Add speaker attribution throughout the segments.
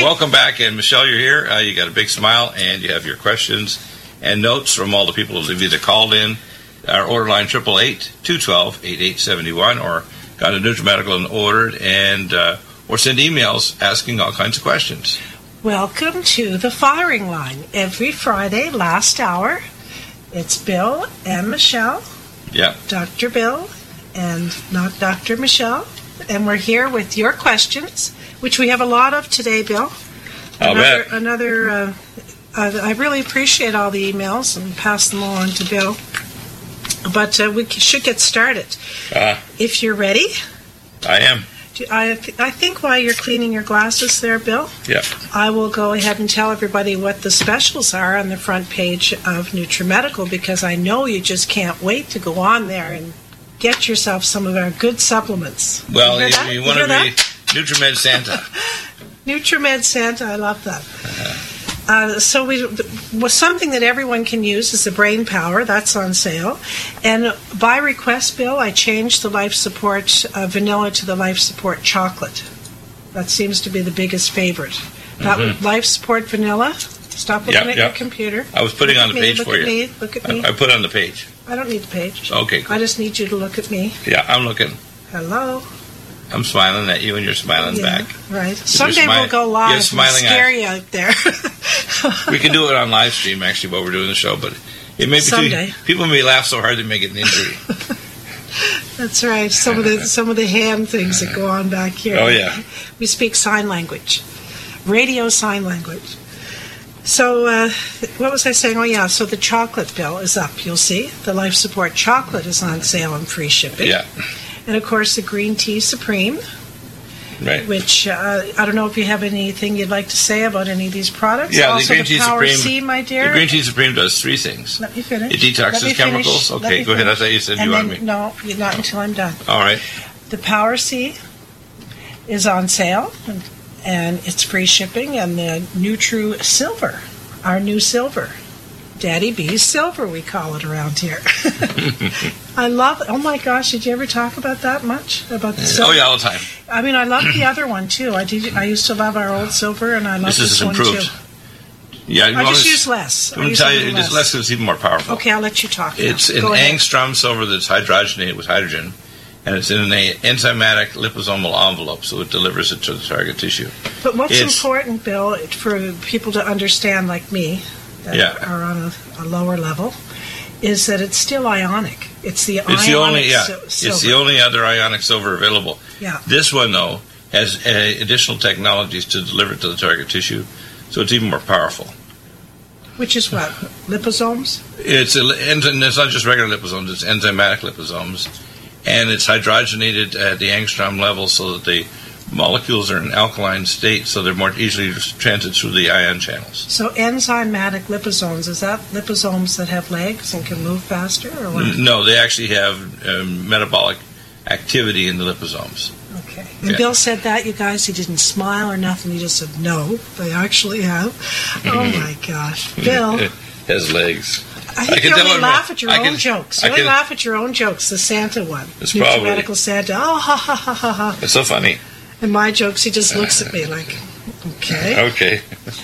Speaker 1: welcome back. And Michelle, you're here. You got a big smile, and you have your questions and notes from all the people who've either called in our order line 888-212-8871 or got a NutriMedical and ordered, and or send emails asking all kinds of questions.
Speaker 2: Welcome to the firing line. Every Friday, last hour, it's Bill and Michelle.
Speaker 1: Yeah.
Speaker 2: Dr. Bill and not Dr. Michelle. And we're here with your questions, which we have a lot of today, Bill. I really appreciate all the emails and pass them on to Bill. But we should get started. If you're ready.
Speaker 1: I am.
Speaker 2: I think while you're cleaning your glasses there, Bill, I will go ahead and tell everybody what the specials are on the front page of NutriMedical, because I know you just can't wait to go on there and get yourself some of our good supplements.
Speaker 1: Well, you want to be NutriMed Santa.
Speaker 2: NutriMed Santa, I love that. Something that everyone can use is the Brain Power. That's on sale. And by request, Bill, I changed the Life Support vanilla to the Life Support chocolate. That seems to be the biggest favorite. That Life Support vanilla. Stop looking at your computer.
Speaker 1: I was putting on the page for you.
Speaker 2: Look at me.
Speaker 1: I put it on the page.
Speaker 2: I don't need the page.
Speaker 1: Okay, cool.
Speaker 2: I just need you to look at me.
Speaker 1: Yeah, I'm looking.
Speaker 2: Hello.
Speaker 1: I'm smiling at you, and you're smiling back.
Speaker 2: Right. Someday we'll go live and scare you out there.
Speaker 1: We can do it on live stream, actually, while we're doing the show, but it may be people may laugh so hard they may get an injury.
Speaker 2: That's right. Some of the hand things that go on back here.
Speaker 1: Oh yeah.
Speaker 2: We speak sign language, radio sign language. So what was I saying? Oh yeah. So the chocolate, Bill, is up. You'll see the Life Support chocolate is on sale and free shipping.
Speaker 1: Yeah.
Speaker 2: And, of course, the Green Tea Supreme, which I don't know if you have anything you'd like to say about any of these products.
Speaker 1: Yeah,
Speaker 2: also,
Speaker 1: the Green Tea
Speaker 2: Power
Speaker 1: Supreme.
Speaker 2: C, my dear.
Speaker 1: The Green Tea Supreme does three things.
Speaker 2: Let me finish.
Speaker 1: It detoxes chemicals. Okay, go ahead. I thought you said you wanted me.
Speaker 2: No, not until I'm done.
Speaker 1: All right.
Speaker 2: The Power C is on sale, and it's free shipping. And the Nutru Silver, our new silver. Daddy B's Silver, we call it around here. I love it. Oh, my gosh, did you ever talk about that much? About the silver?
Speaker 1: Oh, yeah, all the time.
Speaker 2: I mean, I love the other one, too. I used to love our old silver, and I love this one,
Speaker 1: improved.
Speaker 2: Too.
Speaker 1: Yeah,
Speaker 2: I just use less.
Speaker 1: I'm going to tell you, it's less because it's even more powerful.
Speaker 2: Okay, I'll let you talk now.
Speaker 1: It's an angstrom silver that's hydrogenated with hydrogen, and it's in an enzymatic liposomal envelope, so it delivers it to the target tissue.
Speaker 2: But what's important, Bill, for people to understand, like me, that are on a lower level, is that it's still ionic. It's the ionic silver.
Speaker 1: It's the only other ionic silver available.
Speaker 2: Yeah.
Speaker 1: This one, though, has additional technologies to deliver it to the target tissue, so it's even more powerful.
Speaker 2: Which is what? Liposomes?
Speaker 1: It's not just regular liposomes, it's enzymatic liposomes. And it's hydrogenated at the angstrom level so that the molecules are in alkaline state, so they're more easily transit through the ion channels.
Speaker 2: So enzymatic liposomes, is that liposomes that have legs and can move faster, or what?
Speaker 1: No, they actually have metabolic activity in the liposomes.
Speaker 2: Okay. And Bill said that, you guys. He didn't smile or nothing. He just said, no, they actually have. Oh, my gosh. Bill.
Speaker 1: It has legs.
Speaker 2: I think you only laugh at your own jokes. You only laugh at your own jokes, the Santa one.
Speaker 1: It's probably.
Speaker 2: Medical Santa. Oh, ha, ha, ha, ha, ha.
Speaker 1: It's so funny.
Speaker 2: And my jokes, he just looks at me like, okay.
Speaker 1: Okay.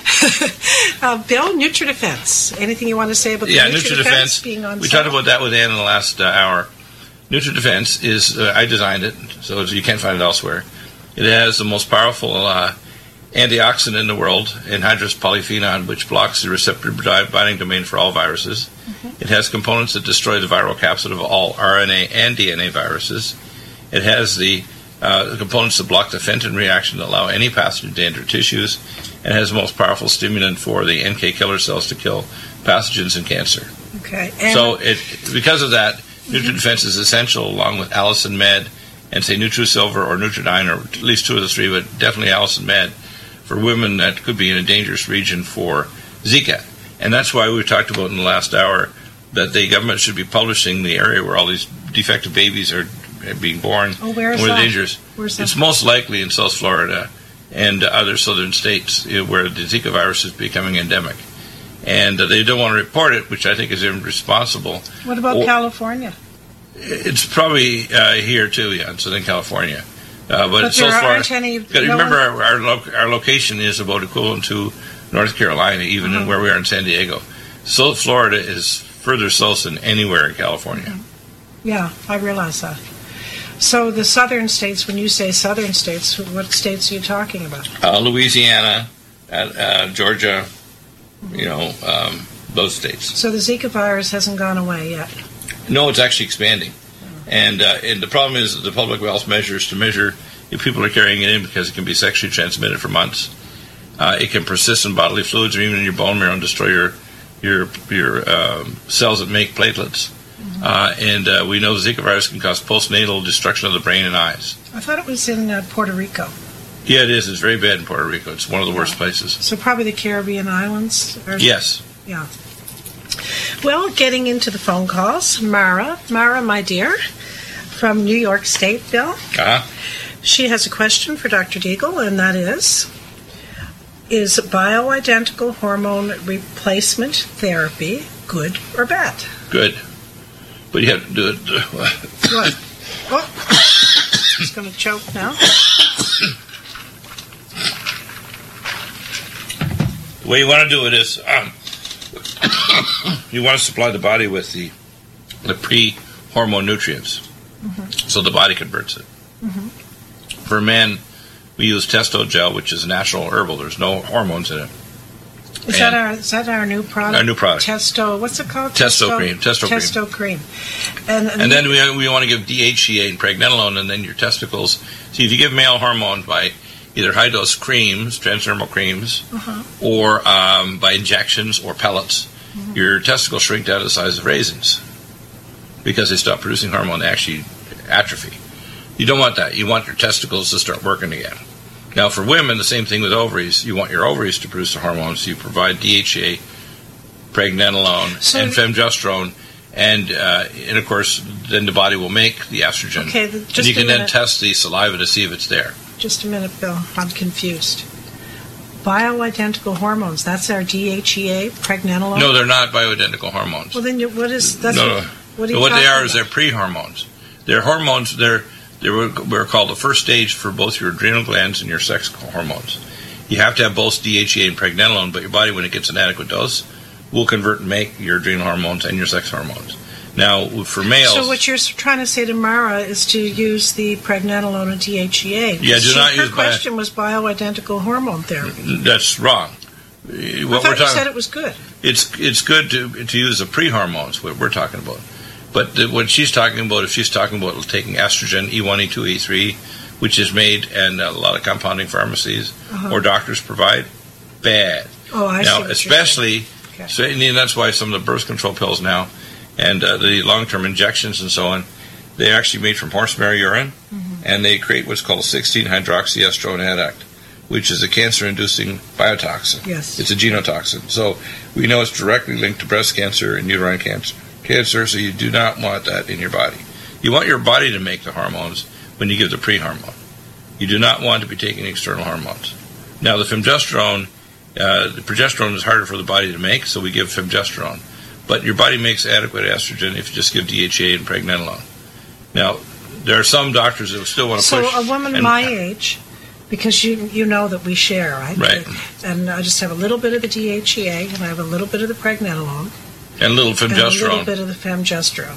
Speaker 2: Bill, NutriDefense. Anything you want to say about the NutriDefense being on sale?
Speaker 1: We talked about that with Ann in the last hour. NutriDefense is, I designed it, so you can't find it elsewhere. It has the most powerful antioxidant in the world, anhydrous polyphenol, which blocks the receptor binding domain for all viruses. It has components that destroy the viral capsid of all RNA and DNA viruses. It has the components that block the Fenton reaction that allow any pathogen to enter tissues, and has the most powerful stimulant for the NK killer cells to kill pathogens and cancer.
Speaker 2: Okay.
Speaker 1: So because of that, NutriDefense is essential, along with Allison Med and, say, NutriSilver or Nutridyne, or at least two of the three, but definitely Allison Med, for women that could be in a dangerous region for Zika. And that's why we talked about in the last hour that the government should be publishing the area where all these defective babies are being born.
Speaker 2: Oh, where is
Speaker 1: that?
Speaker 2: Dangerous.
Speaker 1: Where's that? It's most likely in South Florida and other southern states where the Zika virus is becoming endemic. And they don't want to report it, which I think is irresponsible.
Speaker 2: What about California?
Speaker 1: It's probably here, too, in Southern California. But so
Speaker 2: there
Speaker 1: far,
Speaker 2: aren't any.
Speaker 1: remember, our location is about equivalent to North Carolina, even where we are in San Diego. South Florida is further south than anywhere in California.
Speaker 2: Yeah, I realize that. So the southern states, when you say southern states, what states are you talking about?
Speaker 1: Louisiana, Georgia, those states.
Speaker 2: So the Zika virus hasn't gone away yet?
Speaker 1: No, it's actually expanding. And the problem is that the public health measures to measure if people are carrying it in, because it can be sexually transmitted for months. It can persist in bodily fluids or even in your bone marrow and destroy your cells that make platelets. And we know the Zika virus can cause postnatal destruction of the brain and eyes.
Speaker 2: I thought it was in Puerto Rico.
Speaker 1: Yeah, it is. It's very bad in Puerto Rico. It's one of the worst places.
Speaker 2: So probably the Caribbean islands?
Speaker 1: Yes.
Speaker 2: Yeah. Well, getting into the phone calls, Mara, my dear, from New York State, Bill. She has a question for Dr. Deagle, and that is bioidentical hormone replacement therapy good or bad?
Speaker 1: Good. But you have to do it.
Speaker 2: What? Oh, she's going to choke now.
Speaker 1: The way you want to do it is you want to supply the body with the pre-hormone nutrients, so the body converts it. For men, we use testo gel, which is natural herbal. There's no hormones in it.
Speaker 2: Is that our new product?
Speaker 1: Our new product.
Speaker 2: Testo, what's it called?
Speaker 1: Testo cream.
Speaker 2: Testo cream.
Speaker 1: And then we want to give DHEA and pregnenolone, and then your testicles. See, if you give male hormone by either high-dose creams, transdermal creams, or by injections or pellets, your testicles shrink down to the size of raisins because they stop producing hormone. They actually atrophy. You don't want that. You want your testicles to start working again. Now, for women, the same thing with ovaries. You want your ovaries to produce the hormones. So you provide DHEA, pregnenolone, and femgestrone, and of course, then the body will make the estrogen.
Speaker 2: Okay,
Speaker 1: and you can then test the saliva to see if it's there.
Speaker 2: Just a minute, Bill. I'm confused. Bioidentical hormones. That's our DHEA, pregnenolone?
Speaker 1: No, they're not bioidentical hormones.
Speaker 2: Well, then what is... That's
Speaker 1: no.
Speaker 2: What are you
Speaker 1: what they are
Speaker 2: about?
Speaker 1: Is they're pre-hormones. They're hormones. They were called the first stage for both your adrenal glands and your sex hormones. You have to have both DHEA and pregnenolone, but your body, when it gets an adequate dose, will convert and make your adrenal hormones and your sex hormones. Now, for males... So
Speaker 2: what you're trying to say to Mara is to use the pregnenolone and DHEA.
Speaker 1: Yeah, do not use...
Speaker 2: Her question was bioidentical hormone therapy.
Speaker 1: That's wrong.
Speaker 2: I thought you said it was good.
Speaker 1: It's good to use the pre-hormones, what we're talking about. But what she's talking about, if she's talking about taking estrogen, E1, E2, E3, which is made and a lot of compounding pharmacies or doctors provide, bad.
Speaker 2: Oh, I see.
Speaker 1: Now, especially, so, and that's why some of the birth control pills now and the long-term injections and so on, they're actually made from horse marrow urine, and they create what's called 16-hydroxyestrone adduct, which is a cancer-inducing biotoxin.
Speaker 2: Yes.
Speaker 1: It's a genotoxin. So we know it's directly linked to breast cancer and uterine cancer, so you do not want that in your body. You want your body to make the hormones when you give the pre-hormone. You do not want to be taking external hormones. Now, the femgestrone, the progesterone is harder for the body to make, so we give femgestrone. But your body makes adequate estrogen if you just give DHEA and pregnenolone. Now, there are some doctors that still want to push.
Speaker 2: So a woman my age, because you know that we share, right?
Speaker 1: Right.
Speaker 2: And I just have a little bit of the DHEA, and I have a little bit of the pregnenolone.
Speaker 1: And a little femgestrone.
Speaker 2: And a little bit of the femgestrone.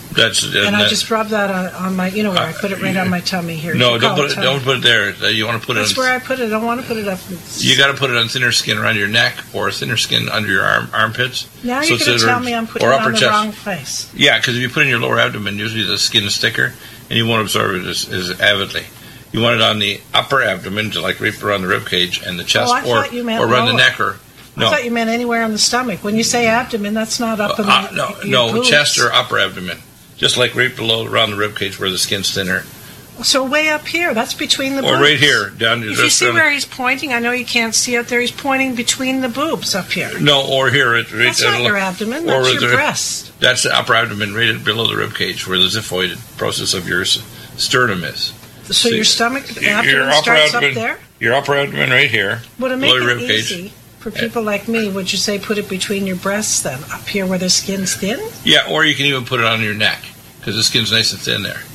Speaker 1: I
Speaker 2: just rub that on my, where I put it right on my tummy here.
Speaker 1: No, don't put it there. You want to put it on...
Speaker 2: That's where I put it. I don't want to put it up.
Speaker 1: You got to put it on thinner skin around your neck or thinner skin under your armpits.
Speaker 2: Now you're going to tell me I'm putting it on the wrong place.
Speaker 1: Yeah, because if you put it in your lower abdomen, usually the skin is thicker, and you won't absorb it as avidly. You want it on the upper abdomen, to like right around the rib cage and the chest, or around the neck, or... No.
Speaker 2: I thought you meant anywhere on the stomach. When you say abdomen, that's not up in the
Speaker 1: No, chest or upper abdomen. Just like right below, around the rib cage where the skin's thinner.
Speaker 2: So way up here, that's between the boobs.
Speaker 1: Or right here, down.
Speaker 2: If you see where he's pointing, I know you can't see out there, he's pointing between the boobs up here.
Speaker 1: No, or here.
Speaker 2: That's not your abdomen, that's your breast.
Speaker 1: That's the upper abdomen, right below the rib cage, where the xiphoid process of your sternum is.
Speaker 2: So your stomach, abdomen starts up there?
Speaker 1: Your upper abdomen right here,
Speaker 2: would it make
Speaker 1: below your rib
Speaker 2: it
Speaker 1: cage.
Speaker 2: Easy for people like me? Would you say put it between your breasts then, up here where the skin's thin?
Speaker 1: Yeah, or you can even put it on your neck, because the skin's nice and thin there.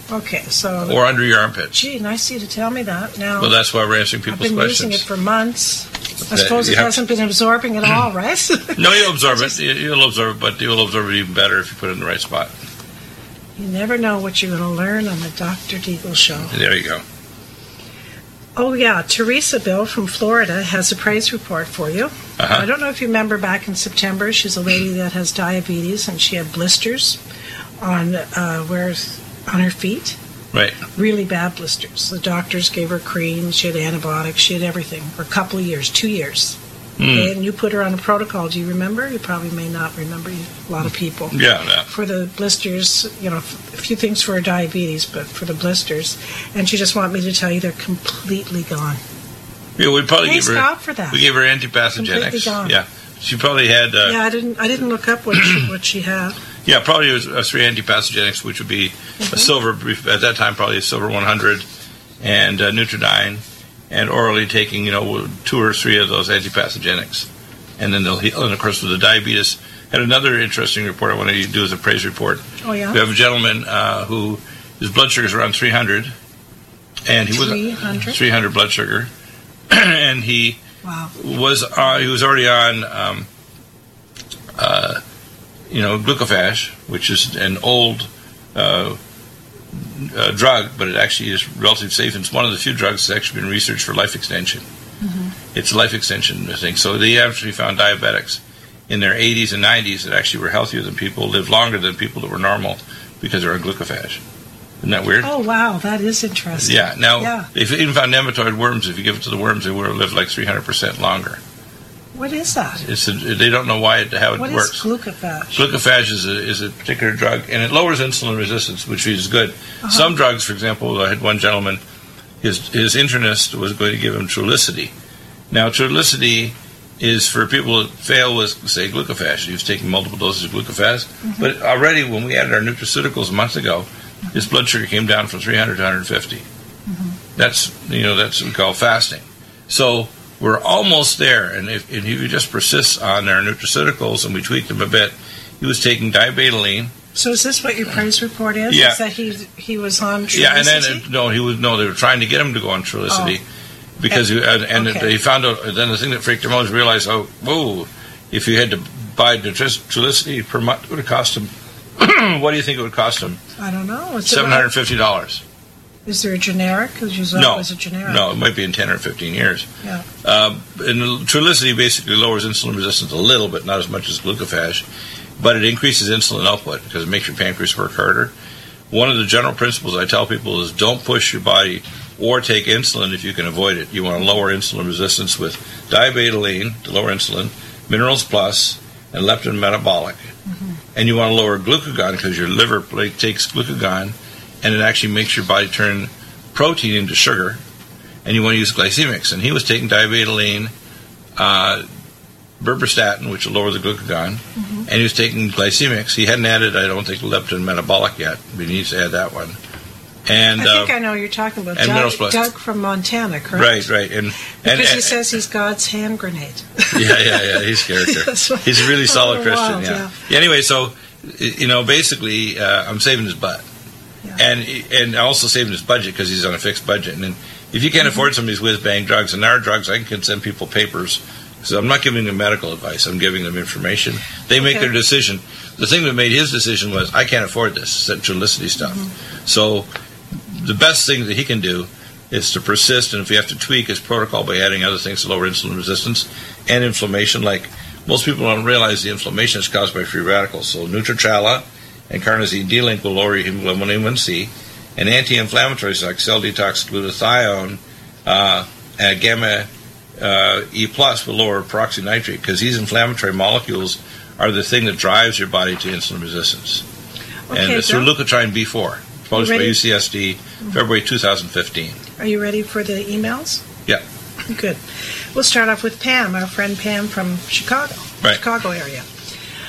Speaker 2: Okay, so...
Speaker 1: Or under your armpit.
Speaker 2: Gee, nice of you to tell me that. Now,
Speaker 1: Well, that's why we're answering people's
Speaker 2: I've been
Speaker 1: questions.
Speaker 2: using it for months. I suppose it hasn't been absorbing at all, right?
Speaker 1: No, you'll absorb it. You'll absorb it, but you'll absorb it even better if you put it in the right spot.
Speaker 2: You never know what you're going to learn on the Dr. Deagle Show.
Speaker 1: There you go.
Speaker 2: Oh, yeah. Teresa Bill from Florida has a praise report for you. I don't know if you remember back in September, she's a lady that has diabetes, and she had blisters on her feet.
Speaker 1: Right.
Speaker 2: Really bad blisters. The doctors gave her cream, she had antibiotics, she had everything for a couple of years, 2 years. Okay, and you put her on a protocol. Do you remember? You probably may not remember. A lot of people.
Speaker 1: Yeah.
Speaker 2: For the blisters, a few things for her diabetes, but for the blisters. And she just wanted me to tell you they're completely gone.
Speaker 1: Yeah, we probably
Speaker 2: Thanks God for that.
Speaker 1: We gave her antipathogenics.
Speaker 2: Completely gone.
Speaker 1: Yeah, she probably had.
Speaker 2: Yeah, I didn't look up what she had.
Speaker 1: Yeah, probably it was 3 antipathogenics, which would be a silver at that time, probably a silver 100, and Nutridyne, and orally taking 2 or 3 of those antipathogenics, and then they'll heal. And of course, with the diabetes, had another interesting report I want to do as a praise report.
Speaker 2: Oh yeah.
Speaker 1: We have a gentleman who his blood sugar is around 300, and he was 300 blood sugar, and he was already on glucophage, which is an old drug, but it actually is relatively safe. It's one of the few drugs that's actually been researched for life extension. It's a life extension thing. So they actually found diabetics in their 80s and 90s that actually were healthier than people, lived longer than people that were normal because they're on glucophage. Isn't that weird?
Speaker 2: Oh, wow, that is interesting.
Speaker 1: Yeah. Now, they've even found nematoid worms. If you give it to the worms, they will live like 300% longer.
Speaker 2: What is that?
Speaker 1: They don't know how it works.
Speaker 2: What is glucophage?
Speaker 1: Glucophage is a particular drug, and it lowers insulin resistance, which is good. Some drugs, for example, I had one gentleman, his internist was going to give him Trulicity. Now, Trulicity is for people that fail with, say, glucophage. He was taking multiple doses of glucophage. But already, when we added our nutraceuticals a month ago, his blood sugar came down from 300 to 150. That's what we call fasting. So we're almost there, and if you just persist on our nutraceuticals and we tweak them a bit, he was taking dibetaline. So
Speaker 2: is this what your praise report is?
Speaker 1: Yeah.
Speaker 2: Is that he was on Trulicity?
Speaker 1: Yeah, and then they were trying to get him to go on Trulicity because they found out. Then the thing that freaked him out was realize, if you had to buy Trulicity per month, it would have cost him. What do you think it would cost him?
Speaker 2: I don't know.
Speaker 1: $750.
Speaker 2: Is there a generic? Because you said it was a generic.
Speaker 1: No, it might be in 10 or 15 years.
Speaker 2: Yeah.
Speaker 1: And Trulicity basically lowers insulin resistance a little bit, not as much as glucophage, but it increases insulin output because it makes your pancreas work harder. One of the general principles I tell people is don't push your body or take insulin if you can avoid it. You want to lower insulin resistance with dibetaline to lower insulin, Minerals Plus, and leptin metabolic. And you want to lower glucagon because your liver takes glucagon and it actually makes your body turn protein into sugar, and you want to use glycemics. And he was taking dibetaline, berberstatin, which will lower the glucagon, and he was taking glycemics. He hadn't added, I don't think, leptin metabolic yet, but he needs to add that one. And
Speaker 2: I think I know what you're talking about. Doug from Montana, correct?
Speaker 1: Right.
Speaker 2: Because he says he's God's hand grenade.
Speaker 1: Yeah, he's character. He's a really solid Christian, yeah. Anyway, so, basically, I'm saving his butt. Yeah. And also saving his budget because he's on a fixed budget. And if you can't afford some of these whiz-bang drugs, and our drugs, I can send people papers. So I'm not giving them medical advice. I'm giving them information. They make their decision. The thing that made his decision was, I can't afford this Trulicity stuff. So the best thing that he can do is to persist, and if you have to tweak his protocol by adding other things to lower insulin resistance and inflammation, like most people don't realize the inflammation is caused by free radicals. So Nutrichala and carnosine D-link will lower your hemoglobin A1C, and anti-inflammatories like cell detox, glutathione, and gamma E plus will lower peroxynitrate because these inflammatory molecules are the thing that drives your body to insulin resistance. And it's through leukotriene B4, published by UCSD, February 2015.
Speaker 2: Are you ready for the emails?
Speaker 1: Yeah.
Speaker 2: Good. We'll start off with Pam, our friend Pam from Chicago, Chicago area.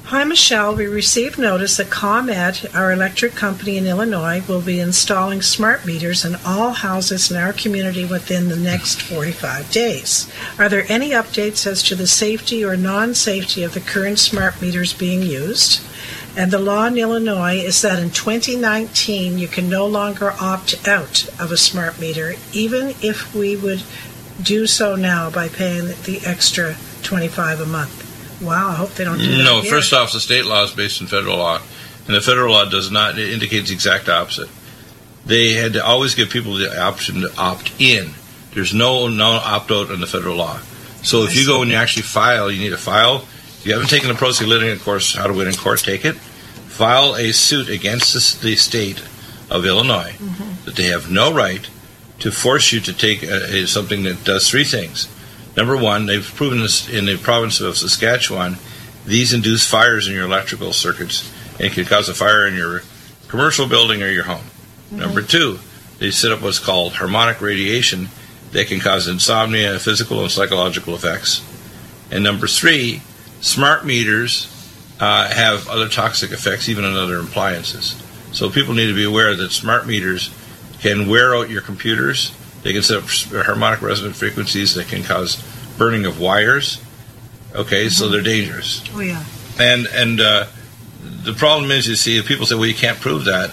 Speaker 2: Hi, Michelle. We received notice that ComEd, our electric company in Illinois, will be installing smart meters in all houses in our community within the next 45 days. Are there any updates as to the safety or non-safety of the current smart meters being used? And the law in Illinois is that in 2019 you can no longer opt out of a smart meter, even if we would do so now by paying the extra $25 a month. Wow, I hope they don't do that.
Speaker 1: No,
Speaker 2: here.
Speaker 1: First off, the state law is based on federal law, and the federal law does not, it indicates the exact opposite. They had to always give people the option to opt in. There's no opt-out in the federal law. So if you go and you actually file, you need to file. If you haven't taken the Pro Se Litigant course, How to Win in Court, take it. File a suit against the state of Illinois that they have no right to force you to take something that does three things. Number one, they've proven this in the province of Saskatchewan, these induce fires in your electrical circuits and can cause a fire in your commercial building or your home. Number two, they set up what's called harmonic radiation that can cause insomnia, physical and psychological effects. And number three, smart meters have other toxic effects, even on other appliances. So people need to be aware that smart meters can wear out your computers. They can set up harmonic resonant frequencies that can cause burning of wires. Okay, so they're dangerous.
Speaker 2: Oh, yeah.
Speaker 1: And the problem is, you see, if people say, well, you can't prove that,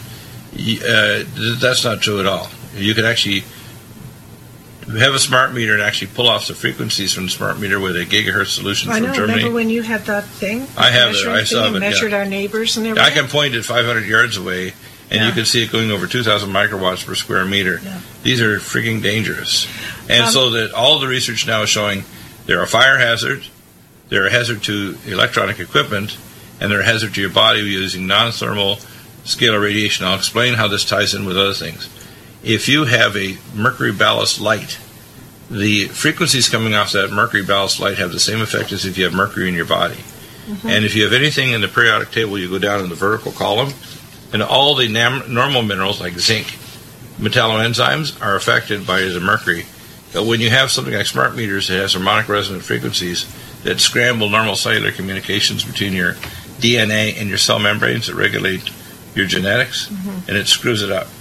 Speaker 1: that's not true at all. You can actually have a smart meter and actually pull off the frequencies from the smart meter with a gigahertz solution from Germany.
Speaker 2: Remember when you had that thing?
Speaker 1: I have it. I saw it.
Speaker 2: Measured our neighbors and everything?
Speaker 1: I can point it 500 yards away, and you can see it going over 2,000 microwatts per square meter.
Speaker 2: Yeah.
Speaker 1: These are freaking dangerous. And so that all the research now is showing they're a fire hazard, they're a hazard to electronic equipment, and they're a hazard to your body using non-thermal scalar radiation. I'll explain how this ties in with other things. If you have a mercury ballast light, the frequencies coming off that mercury ballast light have the same effect as if you have mercury in your body. And if you have anything in the periodic table, you go down in the vertical column, and all the normal minerals like zinc, metalloenzymes are affected by the mercury. But when you have something like smart meters that has harmonic resonant frequencies that scramble normal cellular communications between your DNA and your cell membranes that regulate your genetics, and it screws it up.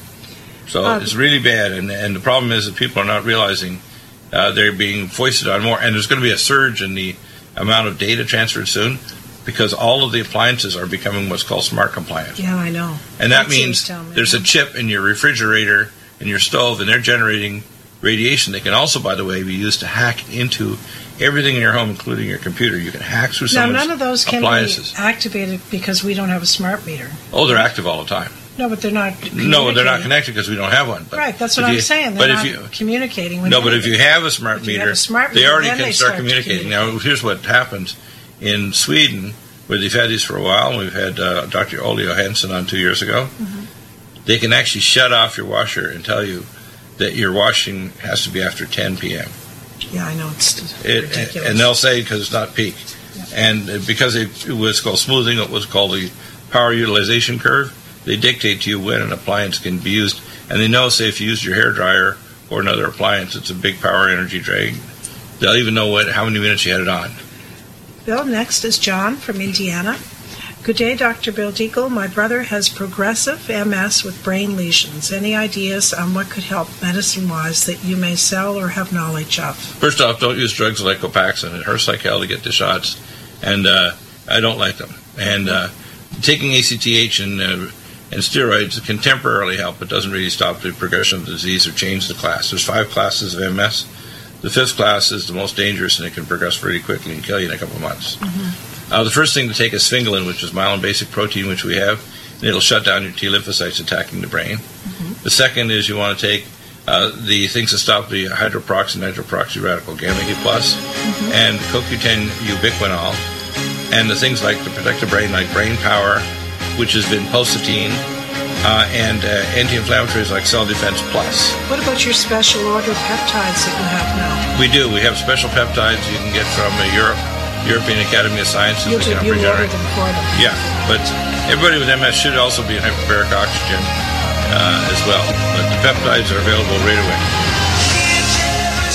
Speaker 1: So it's really bad, and the problem is that people are not realizing they're being foisted on more, and there's going to be a surge in the amount of data transferred soon, because all of the appliances are becoming what's called smart compliant.
Speaker 2: Yeah, I know.
Speaker 1: And that means there's a chip in your refrigerator and your stove, and they're generating radiation. They can also, by the way, be used to hack into everything in your home, including your computer. You can hack through some
Speaker 2: appliances. Now, none of those can be activated because we don't have a smart meter.
Speaker 1: Oh, they're active all the time.
Speaker 2: No, but they're not.
Speaker 1: No, they're not connected because we don't have one.
Speaker 2: But right, that's what I'm saying. They're not communicating.
Speaker 1: But if you have a smart meter, they already can start communicating. Now, here's what happens in Sweden, where they've had these for a while. We've had Dr. Ole Johansson on 2 years ago. They can actually shut off your washer and tell you that your washing has to be after 10 p.m.
Speaker 2: Yeah, I know. It's ridiculous.
Speaker 1: And they'll say because it's not peak. Yeah. And because it was called smoothing, it was called the power utilization curve, they dictate to you when an appliance can be used. And they know, say, if you use your hairdryer or another appliance, it's a big power energy drain. They'll even know how many minutes you had it on.
Speaker 2: Bill, next is John from Indiana. Good day, Dr. Bill Deagle. My brother has progressive MS with brain lesions. Any ideas on what could help medicine-wise that you may sell or have knowledge of?
Speaker 1: First off, don't use drugs like Copaxone. It hurts like hell to get the shots, and I don't like them. And taking ACTH and steroids can temporarily help, but doesn't really stop the progression of the disease or change the class. There's 5 classes of MS. The 5th class is the most dangerous, and it can progress very quickly and kill you in a couple of months. The first thing to take is sphingolin, which is myelin basic protein, which we have, and it'll shut down your T lymphocytes attacking the brain. The second is you want to take the things that stop the hydroxy radical gamma E+, and CoQ10 ubiquinol, and the things like to protect the brain, like brain power, which has been pulsatine, and anti-inflammatories like Cell Defense Plus.
Speaker 2: What about your special order peptides that you have now?
Speaker 1: We do. We have special peptides you can get from European Academy of Sciences.
Speaker 2: You order them for them.
Speaker 1: Yeah, but everybody with MS should also be on hyperbaric oxygen as well. But the peptides are available right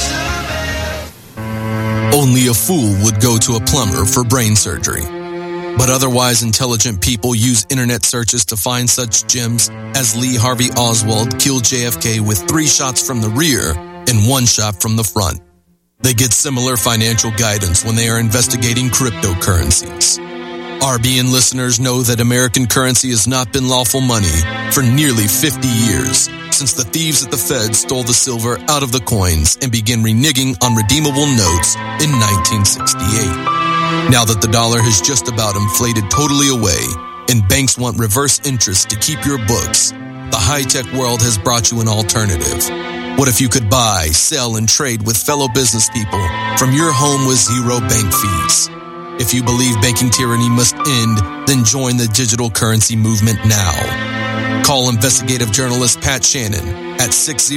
Speaker 1: away.
Speaker 3: Only a fool would go to a plumber for brain surgery. But otherwise intelligent people use internet searches to find such gems as Lee Harvey Oswald killed JFK with 3 shots from the rear and 1 shot from the front. They get similar financial guidance when they are investigating cryptocurrencies. RBN listeners know that American currency has not been lawful money for nearly 50 years, since the thieves at the Fed stole the silver out of the coins and began reneging on redeemable notes in 1968. Now that the dollar has just about inflated totally away and banks want reverse interest to keep your books, the high-tech world has brought you an alternative. What if you could buy, sell, and trade with fellow business people from your home with 0 bank fees? If you believe banking tyranny must end, then join the digital currency movement now. Call investigative journalist Pat Shannon at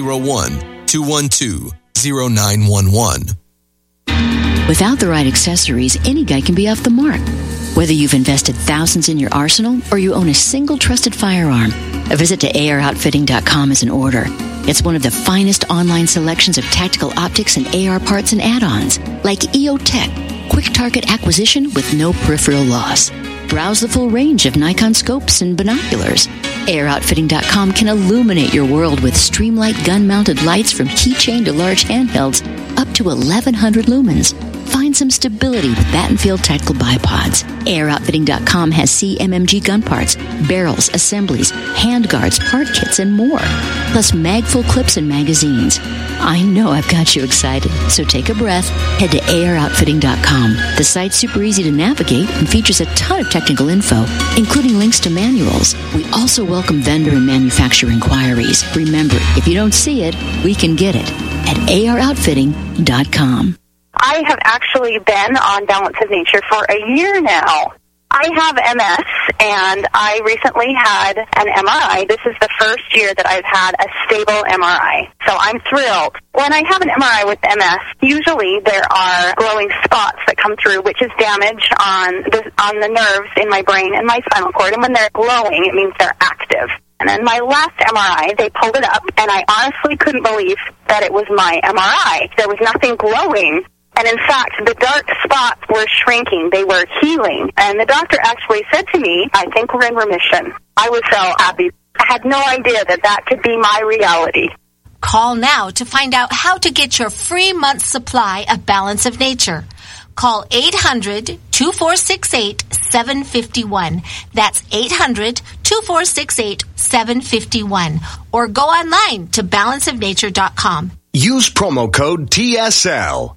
Speaker 3: 601-212-0911.
Speaker 4: Without the right accessories, any guy can be off the mark. Whether you've invested thousands in your arsenal or you own a single trusted firearm, a visit to AROutfitting.com is in order. It's one of the finest online selections of tactical optics and AR parts and add-ons, like EOTech, quick target acquisition with no peripheral loss. Browse the full range of Nikon scopes and binoculars. AROutfitting.com can illuminate your world with Streamlight gun-mounted lights from keychain to large handhelds up to 1,100 lumens. Find some stability with Battenfield tactical bipods. AirOutfitting.com has CMMG gun parts, barrels, assemblies, handguards, part kits, and more. Plus mag-full clips and magazines. I know I've got you excited, so take a breath. Head to AirOutfitting.com. The site's super easy to navigate and features a ton of technical info, including links to manuals. We also welcome vendor and manufacturer inquiries. Remember, if you don't see it, we can get it at AirOutfitting.com.
Speaker 5: I have actually been on Balance of Nature for a year now. I have MS, and I recently had an MRI. This is the first year that I've had a stable MRI, so I'm thrilled. When I have an MRI with MS, usually there are glowing spots that come through, which is damage on the nerves in my brain and my spinal cord, and when they're glowing, it means they're active. And then my last MRI, they pulled it up, and I honestly couldn't believe that it was my MRI. There was nothing glowing. And in fact, the dark spots were shrinking. They were healing. And the doctor actually said to me, I think we're in remission. I was so happy. I had no idea that that could be my reality.
Speaker 6: Call now to find out how to get your free month's supply of Balance of Nature. Call 800-2468-751. That's 800-2468-751. Or go online to balanceofnature.com.
Speaker 7: Use promo code TSL.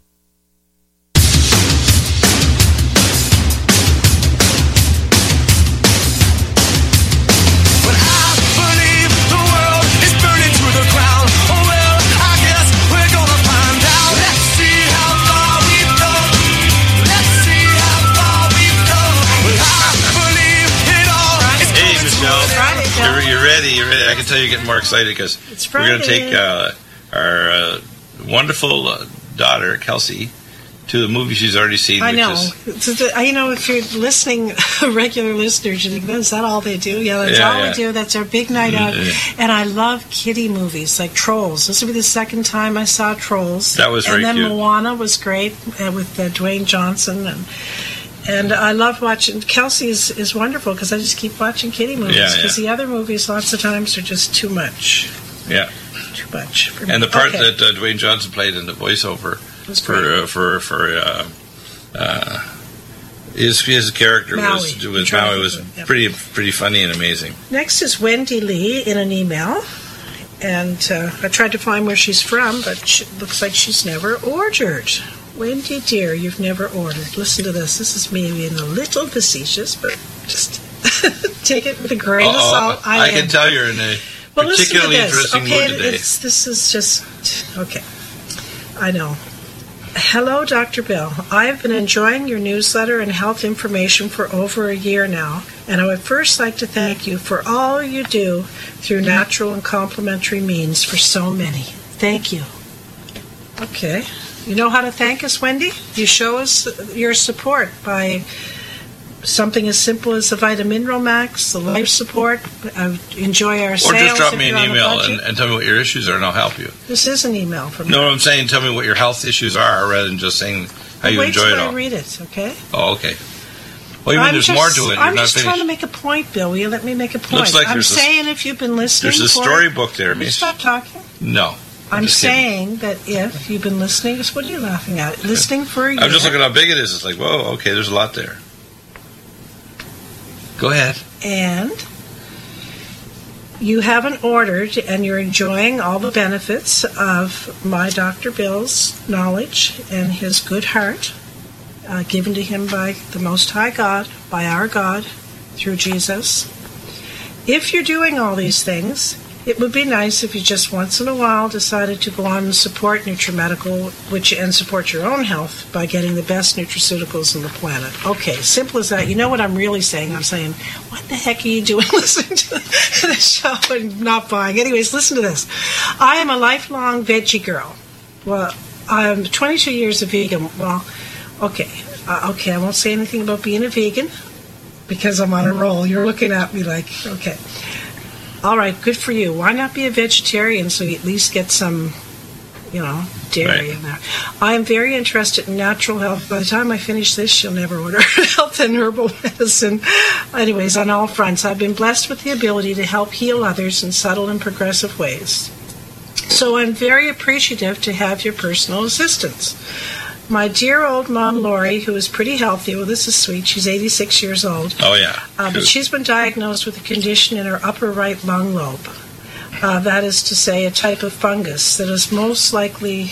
Speaker 1: You're ready. I can tell you're getting more excited because we're going to take our wonderful daughter, Kelsey, to the movie she's already seen.
Speaker 2: I know. If you're listening, regular listeners, you think, is that all they do? Yeah, that's all we do. That's our big night out. And I love kiddie movies like Trolls. This will be the second time I saw Trolls.
Speaker 1: That was very cute.
Speaker 2: And then Moana was great with Dwayne Johnson. And I love watching. Kelsey is wonderful because I just keep watching kiddie movies because the other movies lots of times are just too much.
Speaker 1: Yeah.
Speaker 2: Too much for me.
Speaker 1: And the part that Dwayne Johnson played in the voiceover his character was Maui was pretty funny and amazing.
Speaker 2: Next is Wendy Lee in an email. And I tried to find where she's from, but it looks like she's never ordered. Wendy, dear, you've never ordered. Listen to this. This is me being a little facetious, but just take it with a grain of salt.
Speaker 1: I can tell you're in a particularly interesting mood today.
Speaker 2: This is just... Okay. I know. Hello, Dr. Bill. I've been enjoying your newsletter and health information for over a year now, and I would first like to thank you for all you do through natural and complementary means for so many. Thank you. Okay. You know how to thank us, Wendy? You show us your support by something as simple as the Vitamineral Max, the life support. Enjoy our sales.
Speaker 1: Or just drop me an email and tell me what your issues are, and I'll help you.
Speaker 2: This is an email from
Speaker 1: No, I'm saying tell me what your health issues are, rather than just saying how you enjoy it all.
Speaker 2: Wait till I read it, okay?
Speaker 1: Oh, okay. Well, you mean there's more to it. You're
Speaker 2: I'm
Speaker 1: not
Speaker 2: just
Speaker 1: finished.
Speaker 2: trying to make a point, Bill. Will you let me make a point?
Speaker 1: Looks like
Speaker 2: I'm saying if you've been listening
Speaker 1: There's a
Speaker 2: for
Speaker 1: storybook there,
Speaker 2: Will you
Speaker 1: Miss.
Speaker 2: stop talking?
Speaker 1: No.
Speaker 2: I'm
Speaker 1: just kidding.
Speaker 2: saying that if you've been listening, what are you laughing at? Listening for a year.
Speaker 1: I'm just looking at how big it is. It's like, whoa, okay, there's a lot there. Go ahead.
Speaker 2: And you haven't ordered, and you're enjoying all the benefits of my Dr. Bill's knowledge and his good heart, given to him by the Most High God, by our God, through Jesus. If you're doing all these things, it would be nice if you just once in a while decided to go on and support NutriMedical, and support your own health by getting the best nutraceuticals on the planet. Okay, simple as that. You know what I'm really saying? I'm saying, what the heck are you doing listening to the show and not buying? Anyways, listen to this. I am a lifelong veggie girl. Well, I'm 22 years a vegan. Well, okay, I won't say anything about being a vegan because I'm on a roll. You're looking at me like, okay. All right, good for you. Why not be a vegetarian so you at least get some, dairy in there? I am very interested in natural health. By the time I finish this, she'll never order health and herbal medicine. Anyways, on all fronts, I've been blessed with the ability to help heal others in subtle and progressive ways. So I'm very appreciative to have your personal assistance. My dear old mom, Lori, who is pretty healthy, well, this is sweet, she's 86 years old.
Speaker 1: Oh, yeah.
Speaker 2: But she's been diagnosed with a condition in her upper right lung lobe. That is to say, a type of fungus that is most likely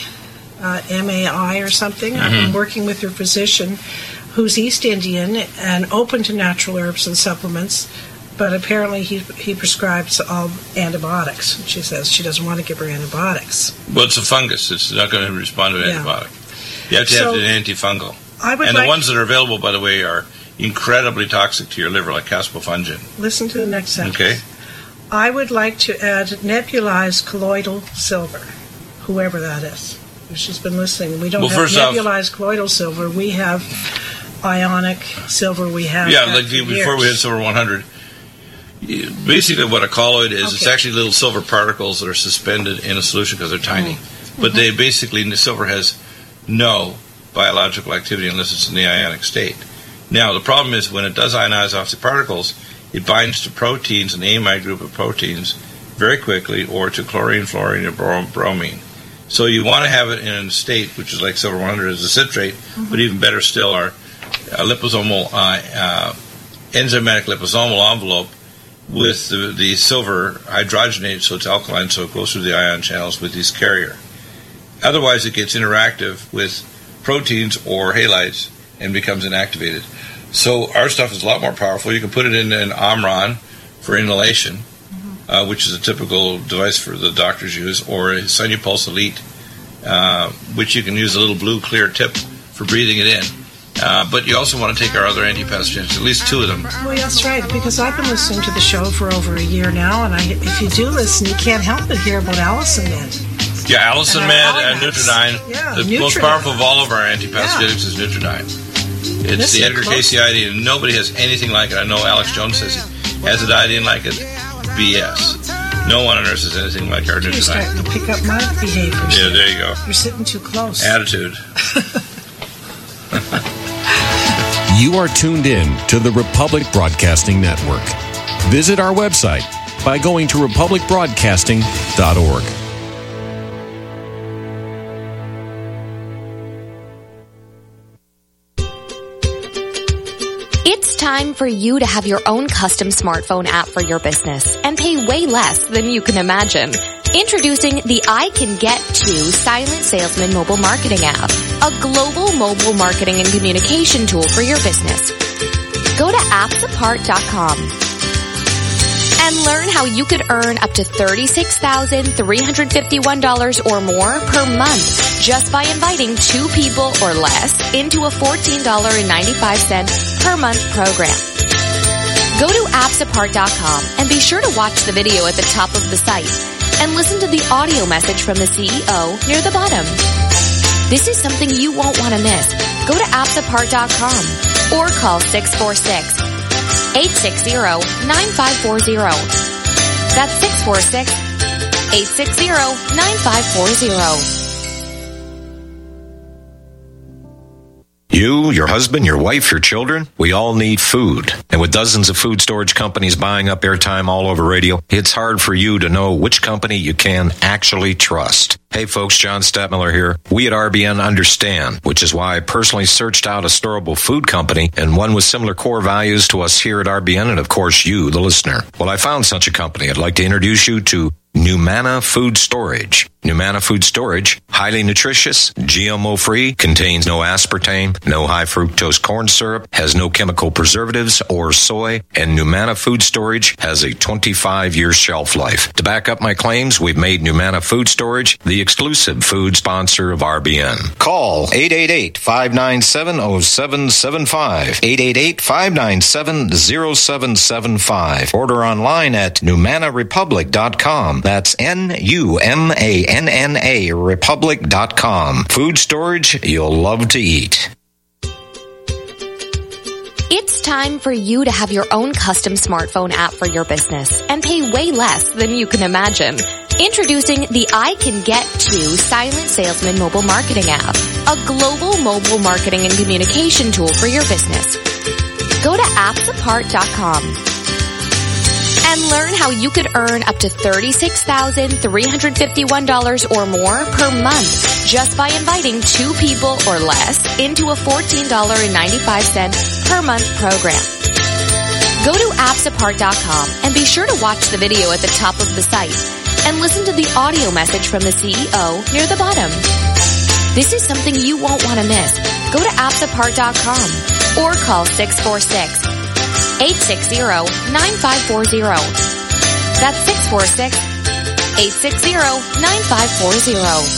Speaker 2: MAI or something. I've been working with her physician, who's East Indian and open to natural herbs and supplements, but apparently he prescribes all antibiotics. She says she doesn't want to give her antibiotics.
Speaker 1: Well, it's a fungus. It's not going to respond to an antibiotic. You have to have an antifungal. The ones that are available, by the way, are incredibly toxic to your liver, like caspofungin.
Speaker 2: Listen to the next sentence.
Speaker 1: Okay.
Speaker 2: I would like to add nebulized colloidal silver, whoever that is. If she's been listening. We don't have nebulized colloidal silver. We have ionic silver. We have
Speaker 1: before we had silver 100. Basically, what a colloid is, it's actually little silver particles that are suspended in a solution because they're tiny. But they basically, silver has no biological activity unless it's in the ionic state. Now, the problem is when it does ionize off the particles, it binds to proteins, an amide group of proteins, very quickly, or to chlorine, fluorine, or bromine. So you want to have it in a state, which is like silver 100 as a citrate, but even better still, our liposomal, enzymatic liposomal envelope with the silver hydrogenated, so it's alkaline, so it goes through the ion channels with this carrier. Otherwise, it gets interactive with proteins or halides and becomes inactivated. So our stuff is a lot more powerful. You can put it in an Omron for inhalation, which is a typical device for the doctors use, or a Sinupulse Elite, which you can use a little blue clear tip for breathing it in. But you also want to take our other antipathogens, at least 2 of them.
Speaker 2: Well, that's right, because I've been listening to the show for over a year now, and if you do listen, you can't help but hear about Allison Med.
Speaker 1: Yeah, Allison Med and Nutridyne.
Speaker 2: Yeah,
Speaker 1: the most powerful of all of our antipathogenics is Nutridyne. It's the Edgar Casey iodine, and nobody has anything like it. I know Alex Jones says he has an iodine like it. BS. No one on earth has anything like our Nutridyne.
Speaker 2: You're starting to pick up my behavior.
Speaker 1: Yeah, there you go.
Speaker 2: You're sitting too close.
Speaker 1: Attitude.
Speaker 7: You are tuned in to the Republic Broadcasting Network. Visit our website by going to republicbroadcasting.org.
Speaker 8: It's time for you to have your own custom smartphone app for your business and pay way less than you can imagine. Introducing the I Can Get To Silent Salesman mobile marketing app, a global mobile marketing and communication tool for your business. Go to appsapart.com and learn how you could earn up to $36,351 or more per month just by inviting 2 people or less into a $14.95 per month program. Go to appsapart.com and be sure to watch the video at the top of the site and listen to the audio message from the CEO near the bottom. This is something you won't want to miss. Go to appsapart.com or call 646-860-9540. That's 646-860-9540.
Speaker 9: You, your husband, your wife, your children, we all need food. And with dozens of food storage companies buying up airtime all over radio, it's hard for you to know which company you can actually trust. Hey folks, John Stadtmiller here. We at RBN understand, which is why I personally searched out a storable food company and one with similar core values to us here at RBN and of course you, the listener. Well, I found such a company. I'd like to introduce you to Numana Food Storage. Numana Food Storage, highly nutritious, GMO-free, contains no aspartame, no high-fructose corn syrup, has no chemical preservatives or soy, and Numana Food Storage has a 25-year shelf life. To back up my claims, we've made Numana Food Storage the exclusive food sponsor of RBN. Call 888-597-0775, 888-597-0775. Order online at NumanaRepublic.com. That's NUMANNA Republic.com. Food storage you'll love to eat.
Speaker 8: It's time for you to have your own custom smartphone app for your business and pay way less than you can imagine. Introducing the I Can Get To Silent Salesman mobile marketing app, a global mobile marketing and communication tool for your business. Go to appsapart.com and learn how you could earn up to $36,351 or more per month just by inviting 2 people or less into a $14.95 per month program. Go to appsapart.com and be sure to watch the video at the top of the site and listen to the audio message from the CEO near the bottom. This is something you won't want to miss. Go to appsapart.com or call 646-860-9540. That's 646-860-9540.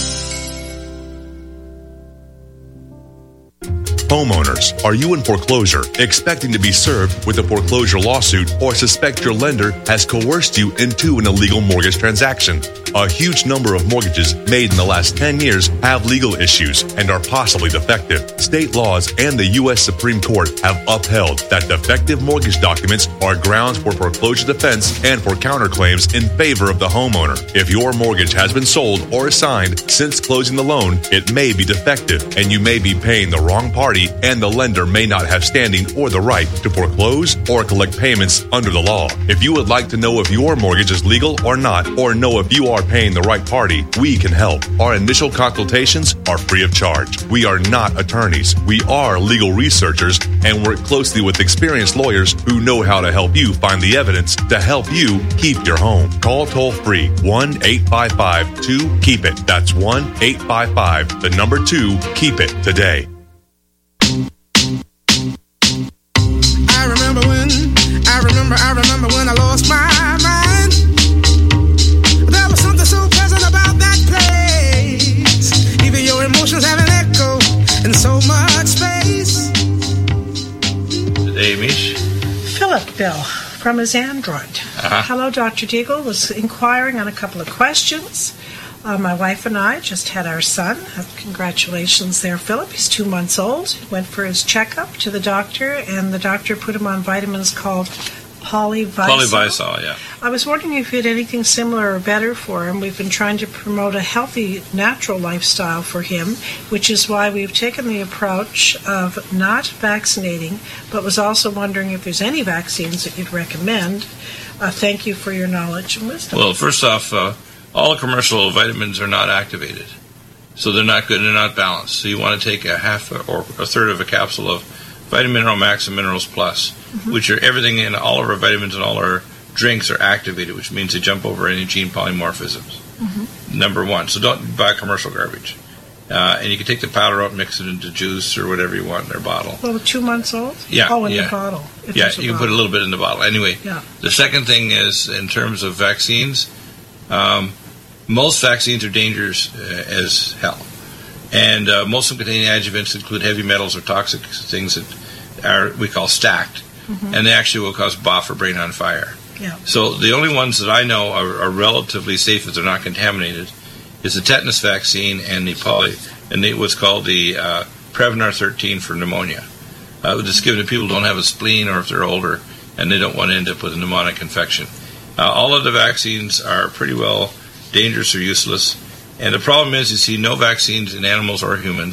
Speaker 10: Homeowners, are you in foreclosure, expecting to be served with a foreclosure lawsuit, or suspect your lender has coerced you into an illegal mortgage transaction? A huge number of mortgages made in the last 10 years have legal issues and are possibly defective. State laws and the U.S. Supreme Court have upheld that defective mortgage documents are grounds for foreclosure defense and for counterclaims in favor of the homeowner. If your mortgage has been sold or assigned since closing the loan, it may be defective and you may be paying the wrong party, and the lender may not have standing or the right to foreclose or collect payments under the law. If you would like to know if your mortgage is legal or not, or know if you are paying the right party, we can help. Our initial consultations are free of charge. We are not attorneys. We are legal researchers and work closely with experienced lawyers who know how to help you find the evidence to help you keep your home. Call toll-free 1-855-2-KEEP-IT. That's 1-855-2-KEEP-IT today.
Speaker 11: I remember when I lost my mind. There was something so pleasant about that place. Even your emotions have an echo in so much space.
Speaker 1: Today, Mish?
Speaker 2: Philip Bill from his Android. Hello, Dr. Deagle. Was inquiring on a couple of questions. My wife and I just had our son. Congratulations there, Philip. He's 2 months old. He went for his checkup to the doctor, and the doctor put him on vitamins called Polyvisol.
Speaker 1: Polyvisol, yeah.
Speaker 2: I was wondering if you had anything similar or better for him. We've been trying to promote a healthy, natural lifestyle for him, which is why we've taken the approach of not vaccinating, but was also wondering if there's any vaccines that you'd recommend. Thank you for your knowledge and wisdom.
Speaker 1: Well, first off, all commercial vitamins are not activated, so they're not good and they're not balanced. So you want to take a half or a third of a capsule of Vitamin Mineral Max and Minerals Plus, which are everything in all of our vitamins and all our drinks are activated, which means they jump over any gene polymorphisms. Number one. So don't buy commercial garbage. And you can take the powder out and mix it into juice or whatever you want in their bottle.
Speaker 2: Well, 2 months old?
Speaker 1: Yeah.
Speaker 2: Oh, in the bottle.
Speaker 1: Yeah, you can put a little bit in the bottle. Anyway,
Speaker 2: yeah.
Speaker 1: The second thing is, in terms of vaccines, most vaccines are dangerous as hell. And most of them contain adjuvants that include heavy metals or toxic things that we call stacked. And they actually will cause BOF or brain on fire.
Speaker 2: Yeah.
Speaker 1: So the only ones that I know are relatively safe if they're not contaminated is the tetanus vaccine and what's called the Prevnar 13 for pneumonia. It's given to people who don't have a spleen or if they're older and they don't want to end up with a pneumonic infection. All of the vaccines are pretty well dangerous or useless. And the problem is, you see no vaccines in animals or humans,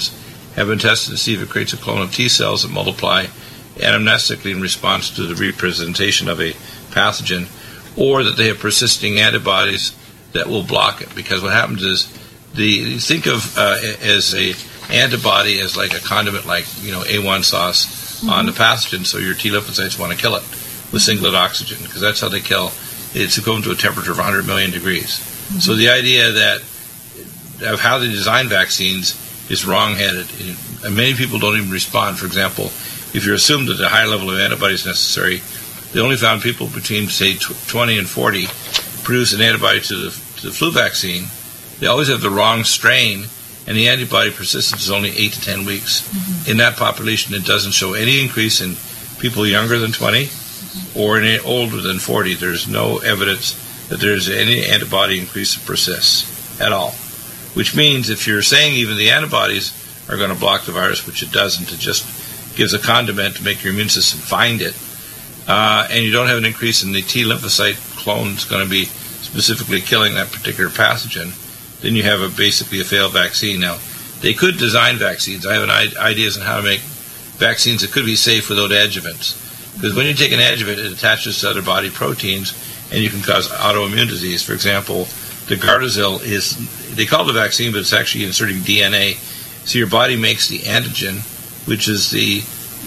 Speaker 1: have been tested to see if it creates a clone of T cells that multiply anamnestically in response to the representation of a pathogen, or that they have persisting antibodies that will block it. Because what happens is, think of as a antibody as like a condiment, like A1 sauce on the pathogen. So your T lymphocytes want to kill it with singlet oxygen, because that's how they kill. It's equivalent to a temperature of 100 million degrees. So the idea that of how they design vaccines is wrong-headed. And many people don't even respond. For example, if you're assumed that a high level of antibodies is necessary, they only found people between, say, 20 and 40 produce an antibody to the flu vaccine. They always have the wrong strain, and the antibody persistence is only 8 to 10 weeks. In that population, it doesn't show any increase in people younger than 20 or in older than 40. There's no evidence that there's any antibody increase that persists at all. Which means if you're saying even the antibodies are going to block the virus, which it doesn't, it just gives a condiment to make your immune system find it, and you don't have an increase in the T lymphocyte clone that's going to be specifically killing that particular pathogen, then you have basically a failed vaccine. Now, they could design vaccines. I have ideas on how to make vaccines that could be safe without adjuvants. Because when you take an adjuvant, it attaches to other body proteins, and you can cause autoimmune disease. For example, the Gardasil they call it a vaccine, but it's actually inserting DNA. So your body makes the antigen, which is the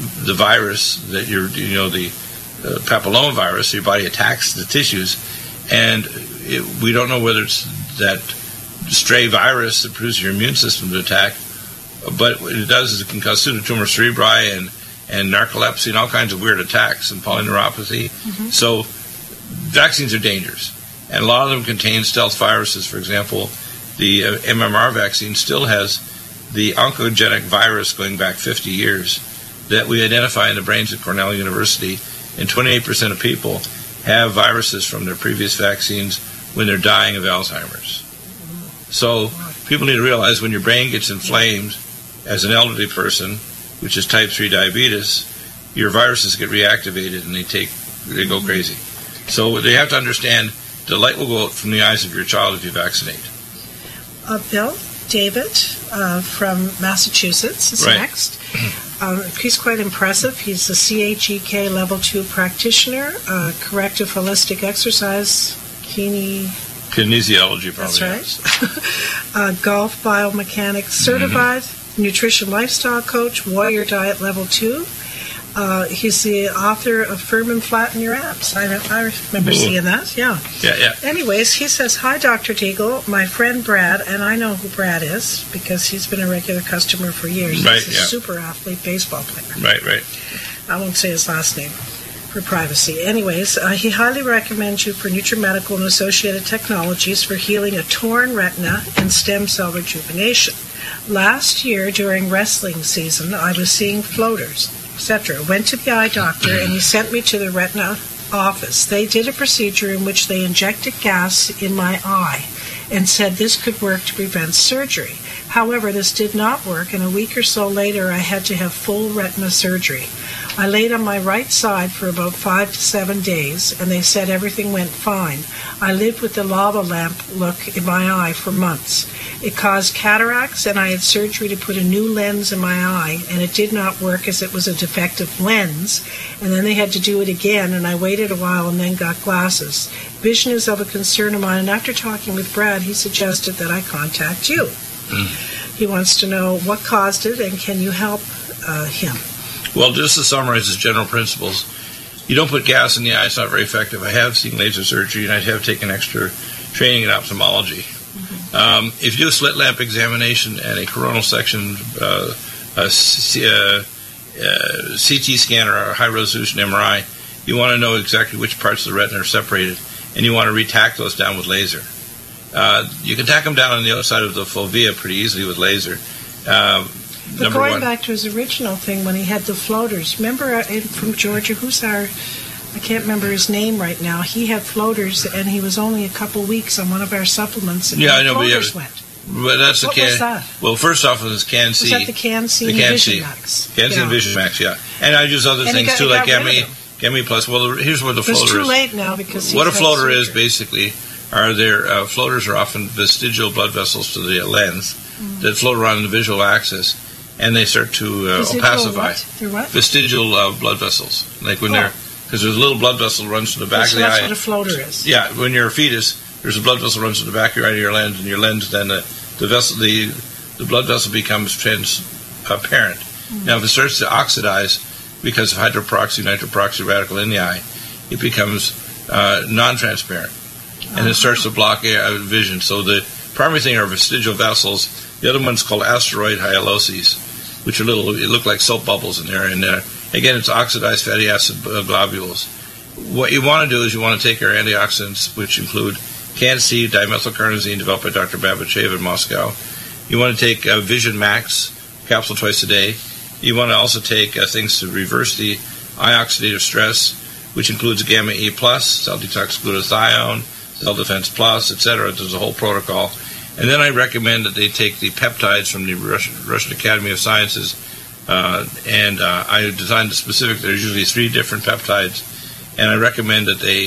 Speaker 1: virus that the papillomavirus. So your body attacks the tissues, and we don't know whether it's that stray virus that produces your immune system to attack, but what it does is it can cause pseudotumor cerebri and narcolepsy and all kinds of weird attacks and polyneuropathy. So vaccines are dangerous, and a lot of them contain stealth viruses. For example, the MMR vaccine still has the oncogenic virus going back 50 years that we identify in the brains at Cornell University, and 28% of people have viruses from their previous vaccines when they're dying of Alzheimer's. So people need to realize when your brain gets inflamed as an elderly person, which is type 3 diabetes, your viruses get reactivated and they go crazy. So they have to understand the light will go out from the eyes of your child if you vaccinate.
Speaker 2: Bill, David from Massachusetts is next. He's quite impressive. He's a CHEK Level 2 practitioner, corrective holistic exercise,
Speaker 1: kinesiology, probably.
Speaker 2: That's right. Golf biomechanics certified, nutrition lifestyle coach, Warrior Diet Level 2. He's the author of Firm and Flatten Your Abs. I remember seeing that, yeah. Anyways, he says, "Hi, Dr. Deagle. My friend Brad," and I know who Brad is because he's been a regular customer for years. He's a super athlete baseball player.
Speaker 1: Right.
Speaker 2: I won't say his last name for privacy. Anyways, he highly recommends you for NutriMedical and associated technologies for healing a torn retina and stem cell rejuvenation. Last year, during wrestling season, I was seeing floaters, etc. Went to the eye doctor, and he sent me to the retina office. They did a procedure in which they injected gas in my eye and said this could work to prevent surgery. However, this did not work, and a week or so later, I had to have full retina surgery. I laid on my right side for about 5 to 7 days, and they said everything went fine. I lived with the lava lamp look in my eye for months. It caused cataracts, and I had surgery to put a new lens in my eye, and it did not work as it was a defective lens, and then they had to do it again, and I waited a while and then got glasses. Vision is of a concern of mine, and after talking with Brad, he suggested that I contact you. He wants to know what caused it, and can you help him?
Speaker 1: Well, just to summarize his general principles, you don't put gas in the eye. It's not very effective. I have seen laser surgery, and I have taken extra training in ophthalmology. If you do a slit lamp examination and a coronal section, a CT scan or a high-resolution MRI, you want to know exactly which parts of the retina are separated, and you want to re-tack those down with laser. You can tack them down on the other side of the fovea pretty easily with laser.
Speaker 2: But going back to his original thing when he had the floaters, remember from Georgia, I can't remember his name right now, he had floaters and he was only a couple weeks on one of our supplements and
Speaker 1: I know,
Speaker 2: floaters went.
Speaker 1: But that's
Speaker 2: what was that?
Speaker 1: Well, first off, it was CanC.
Speaker 2: Was that the CanC and Vision Max?
Speaker 1: CanC and Vision Max, yeah. And I use other things too, like Gemi Plus. Well, here's what the floater is.
Speaker 2: It's too late now because
Speaker 1: what a floater is basically floaters are often vestigial blood vessels to the lens that float around the visual axis. and they start to opacify.
Speaker 2: They're what?
Speaker 1: Vestigial blood vessels, like when they're, because there's a little blood vessel runs to the back of the eye.
Speaker 2: That's what a floater is.
Speaker 1: Yeah, when you're a fetus, there's a blood vessel runs to the back of your eye to your lens, and your lens then the blood vessel becomes transparent. Now, if it starts to oxidize because of hydroperoxy, nitroperoxy radical in the eye, it becomes non-transparent, and it starts to block vision. So the primary thing are vestigial vessels. The other one's called asteroid hyaloses, which are little, it look like soap bubbles in there. And again, it's oxidized fatty acid globules. What you want to do is you want to take our antioxidants, which include CanC, dimethylcarnosine, developed by Dr. Babachev in Moscow. You want to take Vision Max capsule twice a day. You want to also take things to reverse the eye oxidative stress, which includes Gamma E+, Cell Detox Glutathione, Cell Defense Plus, etc. There's a whole protocol. And then I recommend that they take the peptides from the Russian Academy of Sciences, and I designed the specific. There's usually 3 different peptides, and I recommend that they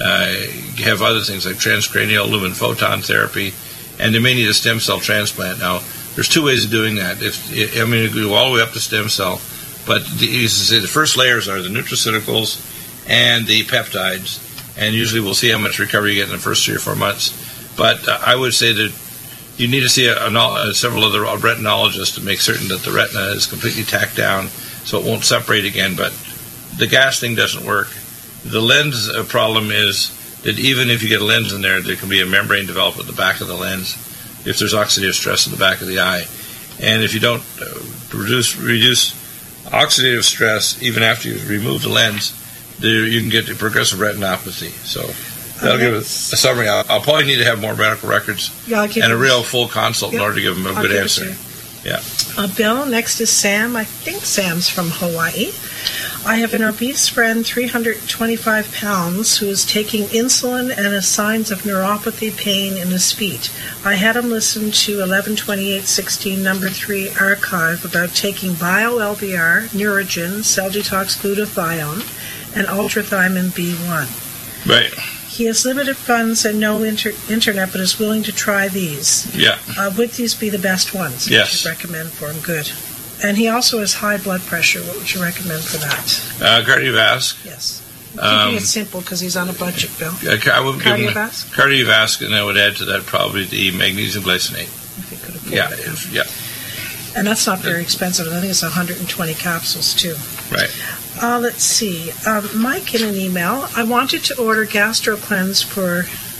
Speaker 1: have other things like transcranial lumen photon therapy, and they may need a stem cell transplant. Now, there's 2 ways of doing that. You go all the way up to stem cell, but the first layers are the nutraceuticals and the peptides, and usually we'll see how much recovery you get in the first 3 or 4 months. But I would say that you need to see several other retinologists to make certain that the retina is completely tacked down so it won't separate again. But the gas thing doesn't work. The lens problem is that even if you get a lens in there, there can be a membrane developed at the back of the lens if there's oxidative stress in the back of the eye. And if you don't reduce oxidative stress even after you remove the lens, you can get progressive retinopathy. So that'll give us a summary. I'll probably need to have more medical records and a real full consult in order to give them a good answer. Yeah.
Speaker 2: Bill, next is Sam. I think Sam's from Hawaii. I have an obese friend, 325 pounds, who is taking insulin and has signs of neuropathy pain in his feet. I had him listen to 11/28/16 number 3 archive about taking bio-LBR, Neurogen, Cell Detox Glutathione, and Ultrathiamine B1.
Speaker 1: Right.
Speaker 2: He has limited funds and no internet, but is willing to try these.
Speaker 1: Yeah.
Speaker 2: Would these be the best ones?
Speaker 1: Yes.
Speaker 2: Would you recommend for him? Good. And he also has high blood pressure. What would you recommend for that?
Speaker 1: Cardiovasc.
Speaker 2: Yes. Keeping it simple because he's on a budget, Bill.
Speaker 1: I would give him
Speaker 2: Cardiovasc?
Speaker 1: Cardiovasc, and I would add to that probably the magnesium glycinate.
Speaker 2: If he could afford it. And that's not very expensive. I think it's 120 capsules, too.
Speaker 1: Right.
Speaker 2: Let's see. Mike in an email. I wanted to order GastroCleanse for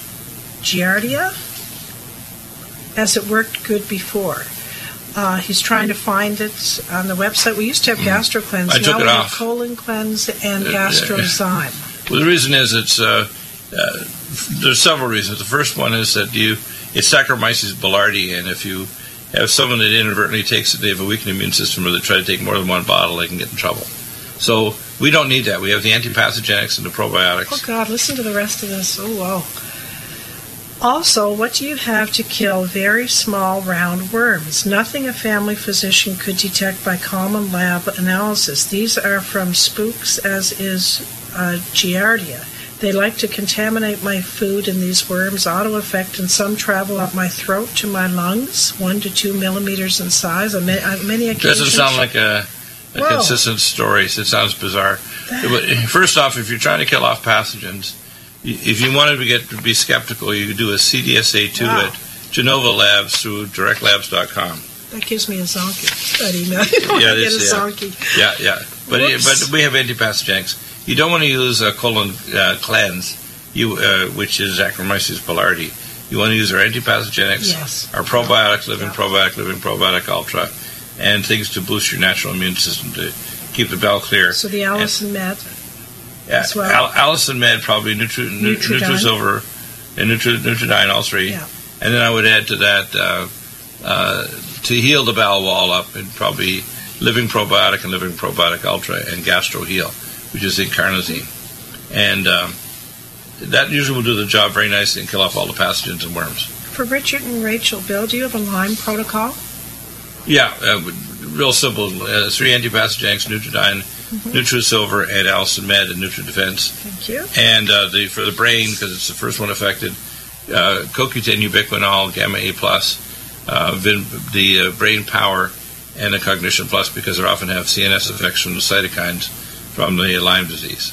Speaker 2: Giardia, as it worked good before. He's trying to find it on the website. We used to have GastroCleanse.
Speaker 1: I took it off.
Speaker 2: Colon Cleanse and GastroZyme.
Speaker 1: Well, the reason is there's several reasons. The first one is that it's Saccharomyces boulardii, and if you have someone that inadvertently takes it, they have a weakened immune system, or they try to take more than one bottle, they can get in trouble. So we don't need that. We have the antipathogenics and the probiotics.
Speaker 2: Oh, God, listen to the rest of this. Oh, wow. Also, what do you have to kill very small round worms? Nothing a family physician could detect by common lab analysis. These are from spooks, as is Giardia. They like to contaminate my food, and these worms auto-affect, and some travel up my throat to my lungs, 1 to 2 millimeters in size. On many occasions.
Speaker 1: Doesn't sound like a consistent story. It sounds bizarre. First off, if you're trying to kill off pathogens, if you wanted to be skeptical, you could do a CDSA2 at Genova Labs through directlabs.com.
Speaker 2: That gives me a zonky, that email.
Speaker 1: Yeah, it is.
Speaker 2: A zonky.
Speaker 1: Yeah. But we have antipathogenics. You don't want to use a colon cleanse, which is Saccharomyces boulardii. You want to use our antipathogenics, our probiotics, Living Probiotic Ultra, and things to boost your natural immune system to keep the bowel clear.
Speaker 2: So the Allison Med.
Speaker 1: Yeah, Allison Med, probably Nutrisilver and Nutridyne, all 3.
Speaker 2: Yeah.
Speaker 1: And then I would add to that, to heal the bowel wall up, and probably Living Probiotic and Living Probiotic Ultra and Gastro Heal, which is the carnosine. And that usually will do the job very nicely and kill off all the pathogens and worms.
Speaker 2: For Richard and Rachel, Bill, do you have a Lyme protocol?
Speaker 1: Yeah, real simple. 3 antipathogenics, Nutridyne, Nutrisilver, and Allison Med, and NutriDefense.
Speaker 2: Thank you.
Speaker 1: And for the brain, because it's the first one affected, CoQ10, ubiquinol, Gamma A+, the brain power, and a Cognition Plus because they often have CNS effects from the cytokines from the Lyme disease.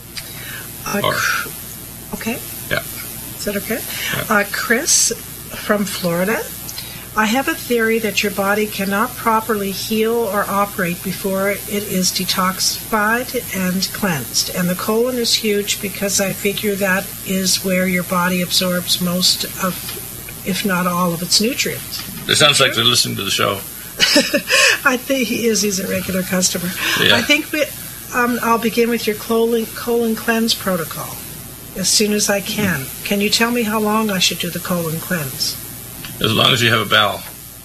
Speaker 2: Okay.
Speaker 1: Yeah.
Speaker 2: Is that okay?
Speaker 1: Yeah.
Speaker 2: Chris from Florida. I have a theory that your body cannot properly heal or operate before it is detoxified and cleansed. And the colon is huge because I figure that is where your body absorbs most of, if not all of its nutrients.
Speaker 1: It sounds like they're listening to the show.
Speaker 2: I think he's a regular customer.
Speaker 1: Yeah.
Speaker 2: I think I'll begin with your colon cleanse protocol as soon as I can. Can you tell me how long I should do the colon cleanse?
Speaker 1: As long as you have a bowel.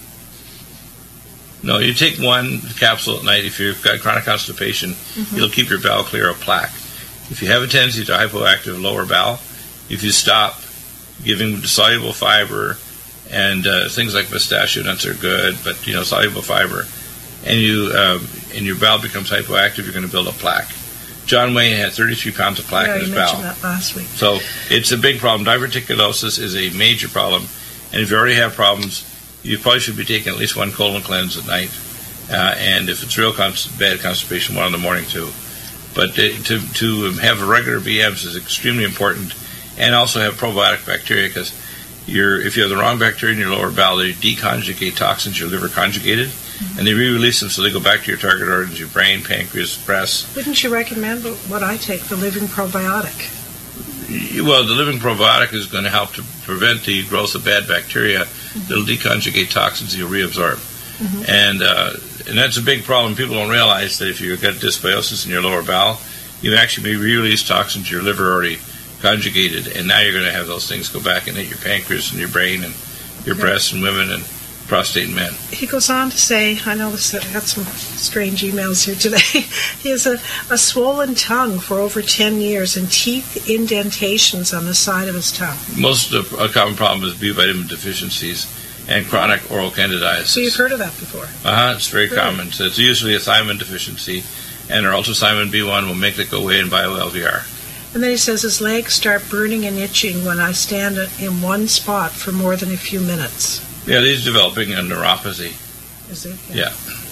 Speaker 1: No, you take one capsule at night. If you've got chronic constipation, it'll keep your bowel clear of plaque. If you have a tendency to hypoactive lower bowel, if you stop giving soluble fiber and things like pistachio nuts are good, but soluble fiber, and your bowel becomes hypoactive, you're going to build up plaque. John Wayne had 33 pounds of plaque in his bowel.
Speaker 2: Yeah, you mentioned that last week.
Speaker 1: So it's a big problem. Diverticulosis is a major problem. And if you already have problems, you probably should be taking at least one colon cleanse at night. And if it's real bad constipation, one in the morning too. But to have regular BMs is extremely important. And also have probiotic bacteria because if you have the wrong bacteria in your lower bowel, they deconjugate toxins your liver conjugated. And they re-release them so they go back to your target organs, your brain, pancreas, breast.
Speaker 2: Wouldn't you recommend what I take, the living probiotic?
Speaker 1: Well, the living probiotic is going to help to prevent the growth of bad bacteria. That'll deconjugate toxins you'll reabsorb. And that's a big problem. People don't realize that if you've got dysbiosis in your lower bowel, you actually re-release toxins your liver already conjugated, and now you're going to have those things go back and hit your pancreas and your brain and your breasts in women and prostate in men.
Speaker 2: He goes on to say, I know I got some strange emails here today. He has a swollen tongue for over 10 years and teeth indentations on the side of his tongue.
Speaker 1: Most of a common problem is B vitamin deficiencies and chronic oral candidiasis.
Speaker 2: So you've heard of that before?
Speaker 1: It's very common. So it's usually a thiamine deficiency, and our ultrathymine B1 will make that go away in bio-LVR.
Speaker 2: And then he says his legs start burning and itching when I stand in one spot for more than a few minutes.
Speaker 1: Yeah, he's developing a neuropathy.
Speaker 2: Is it?
Speaker 1: Yeah.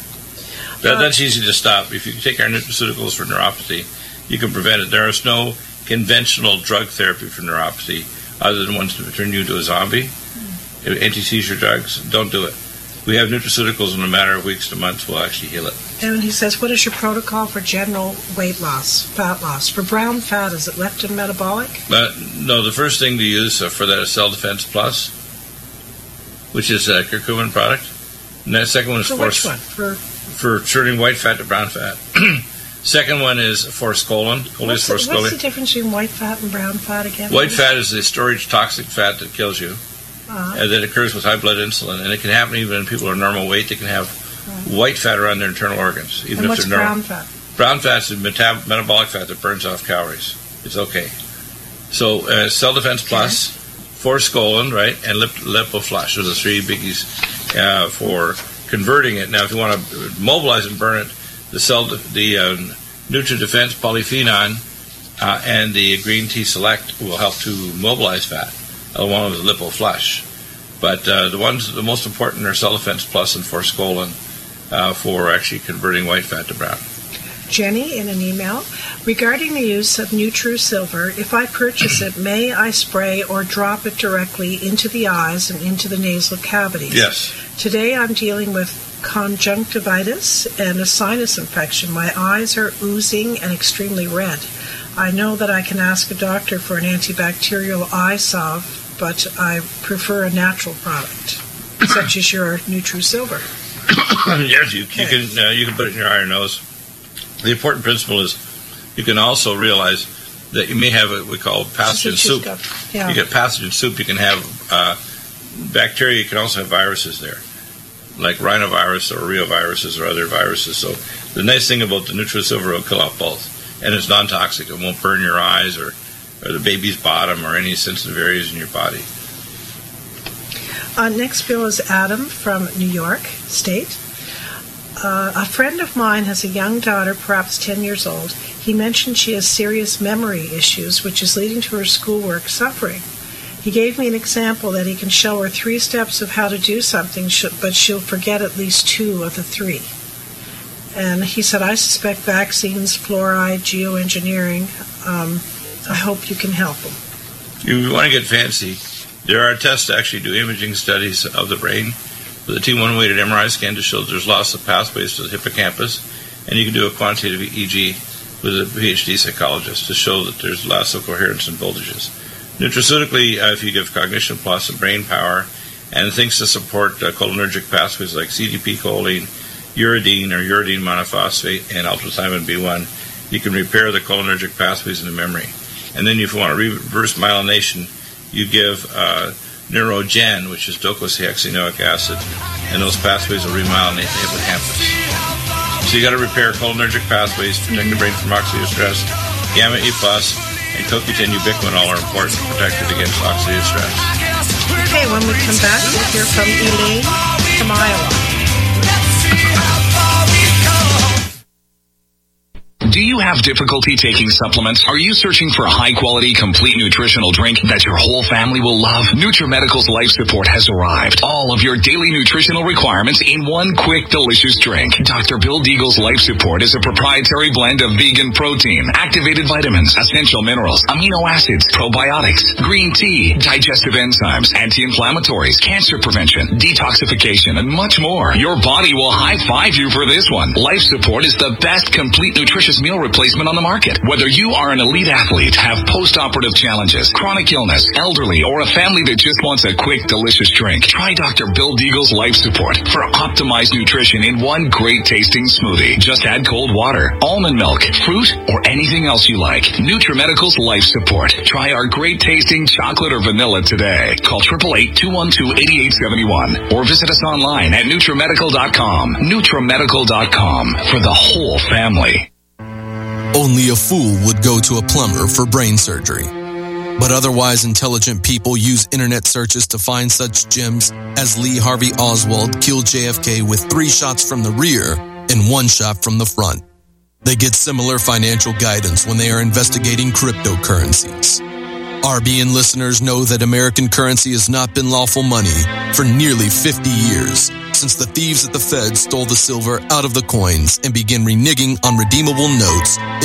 Speaker 1: That's easy to stop. If you take our nutraceuticals for neuropathy, you can prevent it. There is no conventional drug therapy for neuropathy other than ones to turn you into a zombie. Anti-seizure drugs, don't do it. We have nutraceuticals in a matter of weeks to months will actually heal it.
Speaker 2: And he says, what is your protocol for general weight loss, fat loss? For brown fat, is it leptin metabolic?
Speaker 1: No, the first thing to use for that is Cell Defense Plus, which is a curcumin product. And the second one is
Speaker 2: which one?
Speaker 1: For turning white fat to brown fat. Second one is forskolin.
Speaker 2: What's the difference between white fat and brown fat again?
Speaker 1: White fat is the storage toxic fat that kills you. That occurs with high blood insulin, and it can happen even in people who are normal weight. They can have white fat around their internal organs, even
Speaker 2: and
Speaker 1: if they're normal.
Speaker 2: What's brown fat?
Speaker 1: Brown fat is metabolic fat that burns off calories. It's okay. So Cell Defense Plus, forskolin, right, and Lipoflush are the three biggies for converting it. Now, if you want to mobilize and burn it, the NutriDefense Polyphenol and the Green Tea Select will help to mobilize fat. One was Lipoflush. But the most important are Cell Defense Plus and forskolin for actually converting white fat to brown.
Speaker 2: Jenny, in an email, regarding the use of NutriSilver, if I purchase it, may I spray or drop it directly into the eyes and into the nasal cavities?
Speaker 1: Yes.
Speaker 2: Today I'm dealing with conjunctivitis and a sinus infection. My eyes are oozing and extremely red. I know that I can ask a doctor for an antibacterial eye salve, but I prefer a natural product, such as your NutriSilver.
Speaker 1: Yes, you can put it in your eye or nose. The important principle is you can also realize that you may have what we call pathogen soup.
Speaker 2: Yeah.
Speaker 1: You get pathogen soup. You can have bacteria. You can also have viruses there, like rhinovirus or reoviruses or other viruses. So the nice thing about the NutriSilver will kill off both, and it's non-toxic. It won't burn your eyes or the baby's bottom or any sensitive areas in your body.
Speaker 2: Next bill is Adam from New York State. A friend of mine has a young daughter, perhaps 10 years old. He mentioned she has serious memory issues, which is leading to her schoolwork suffering. He gave me an example that he can show her 3 steps of how to do something, but she'll forget at least 2 of the 3. And he said, I suspect vaccines, fluoride, geoengineering. I hope you can help him.
Speaker 1: You want to get fancy. There are tests to actually do imaging studies of the brain with a T1-weighted MRI scan to show that there's loss of pathways to the hippocampus, and you can do a quantitative EEG with a PhD psychologist to show that there's loss of coherence and voltages. Nutraceutically, if you give Cognition Plus and brain power and things to support cholinergic pathways like CDP-choline, uridine or uridine monophosphate, and ultrathymine B1, you can repair the cholinergic pathways in the memory. And then if you want to reverse myelination, you give Neurogen, which is docosahexaenoic acid, and those pathways will remyelinate the hippocampus. So you got to repair cholinergic pathways, protect the brain from oxidative stress. Gamma E+, and CoQ10 ubiquinol are important to protect it against oxidative stress.
Speaker 2: Okay, when we come back, we'll hear from Elaine from Iowa.
Speaker 12: Do you have difficulty taking supplements? Are you searching for a high-quality, complete nutritional drink that your whole family will love? NutriMedical's Life Support has arrived. All of your daily nutritional requirements in one quick, delicious drink. Dr. Bill Deagle's Life Support is a proprietary blend of vegan protein, activated vitamins, essential minerals, amino acids, probiotics, green tea, digestive enzymes, anti-inflammatories, cancer prevention, detoxification, and much more. Your body will high-five you for this one. Life Support is the best complete nutritious meal replacement on the market. Whether you are an elite athlete, have post-operative challenges, chronic illness, elderly, or a family that just wants a quick, delicious drink, try Dr. Bill Deagle's Life Support for optimized nutrition in one great tasting smoothie. Just add cold water, almond milk, fruit, or anything else you like. NutriMedical's Life Support. Try our great tasting chocolate or vanilla today. Call 888-212-8871 or visit us online at NutriMedical.com. NutriMedical.com for the whole family.
Speaker 3: Only a fool would go to a plumber for brain surgery. But otherwise intelligent people use internet searches to find such gems as Lee Harvey Oswald killed JFK with 3 shots from the rear and 1 shot from the front. They get similar financial guidance when they are investigating cryptocurrencies. RBN listeners know that American currency has not been lawful money for nearly 50 years, since the thieves at the Fed stole the silver out of the coins and began reneging on redeemable notes in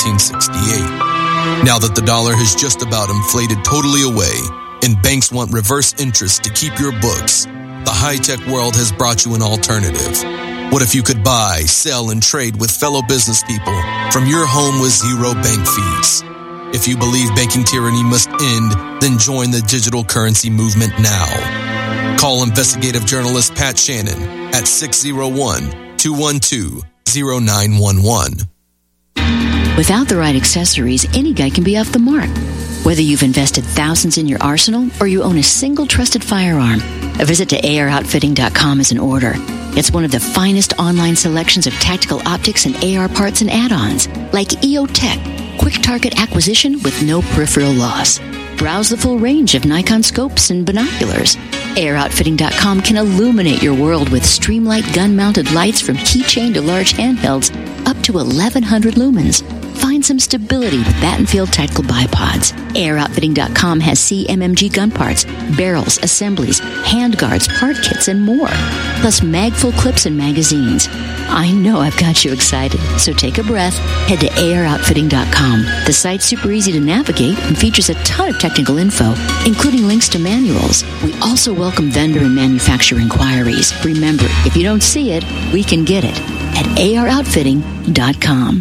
Speaker 3: 1968. Now that the dollar has just about inflated totally away and banks want reverse interest to keep your books, the high-tech world has brought you an alternative. What if you could buy, sell, and trade with fellow business people from your home with 0 bank fees? If you believe banking tyranny must end, then join the digital currency movement now. Call investigative journalist Pat Shannon at 601-212-0911.
Speaker 4: Without the right accessories, any guy can be off the mark. Whether you've invested thousands in your arsenal or you own a single trusted firearm, a visit to AROutfitting.com is in order. It's one of the finest online selections of tactical optics and AR parts and add-ons, like EOTech, quick target acquisition with no peripheral loss. Browse the full range of Nikon scopes and binoculars. AROutfitting.com can illuminate your world with Streamlight gun-mounted lights from keychain to large handhelds up to 1,100 lumens. Find some stability with Battenfield tactical bipods. AirOutfitting.com has CMMG gun parts, barrels, assemblies, handguards, part kits, and more. Plus mag-full clips and magazines. I know I've got you excited, so take a breath. Head to AirOutfitting.com. The site's super easy to navigate and features a ton of technical info, including links to manuals. We also welcome vendor and manufacturer inquiries. Remember, if you don't see it, we can get it at AirOutfitting.com.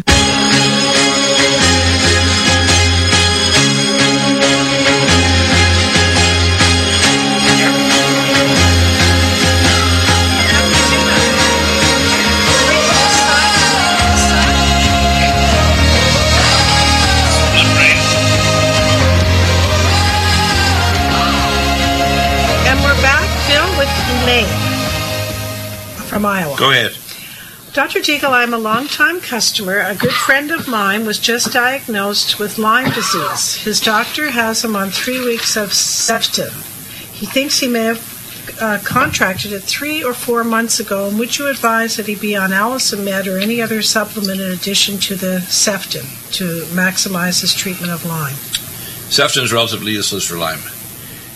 Speaker 2: From Iowa.
Speaker 1: Go ahead.
Speaker 2: Dr. Deagle, I'm a longtime customer. A good friend of mine was just diagnosed with Lyme disease. His doctor has him on 3 weeks of Ceftin. He thinks he may have contracted it 3 or 4 months ago. And would you advise that he be on Allicin or any other supplement in addition to the Ceftin to maximize his treatment of Lyme?
Speaker 1: Ceftin is relatively useless for Lyme.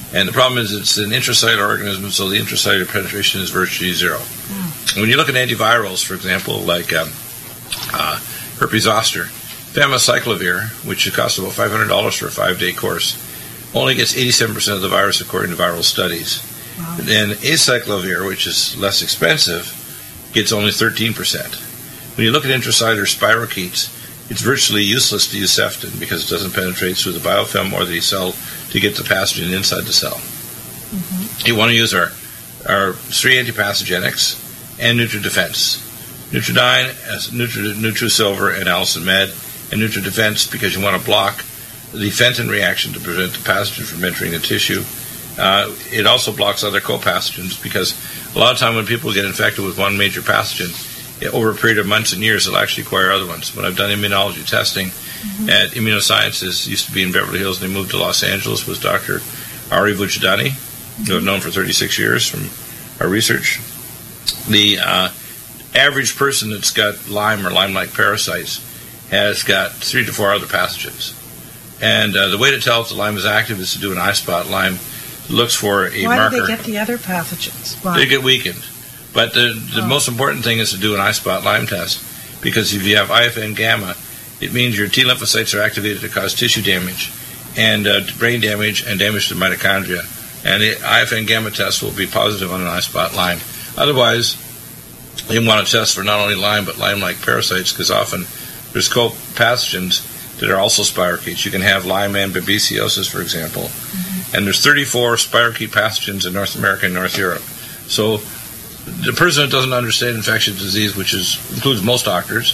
Speaker 1: And the problem is it's an intracellular organism, so the intracellular penetration is virtually zero. When you look at antivirals, for example, like herpes zoster, famiciclovir, which costs about $500 for a 5-day course, only gets 87% of the virus according to viral studies. Wow. Then acyclovir, which is less expensive, gets only 13%. When you look at intracellular spirochetes, it's virtually useless to use Ceftin because it doesn't penetrate through the biofilm or the cell to get the pathogen inside the cell. You want to use our 3 antipathogenics and NutriDefense. Nutridyne, NutriSilver, and Allicin Med, and NutriDefense because you want to block the Fenton reaction to prevent the pathogen from entering the tissue. It also blocks other co-pathogens because a lot of time when people get infected with one major pathogen, over a period of months and years, they'll actually acquire other ones. When I've done immunology testing at Immunosciences, used to be in Beverly Hills, and they moved to Los Angeles, was Dr. Ari Vujadani, who I've known for 36 years from our research. The average person that's got Lyme or Lyme-like parasites has got 3 to 4 other pathogens. And the way to tell if the Lyme is active is to do an eye spot. Lyme looks for a marker.
Speaker 2: Why do they get the other pathogens? Why?
Speaker 1: They get weakened. But the most important thing is to do an eye spot Lyme test, because if you have IFN gamma, it means your T lymphocytes are activated to cause tissue damage and brain damage and damage to mitochondria. And the IFN gamma test will be positive on an eye spot Lyme. Otherwise, you want to test for not only Lyme but Lyme-like parasites, because often there's co-pathogens that are also spirochetes. You can have Lyme and babesiosis, for example. And there's 34 spirochete pathogens in North America and North Europe. So the person that doesn't understand infectious disease, which includes most doctors,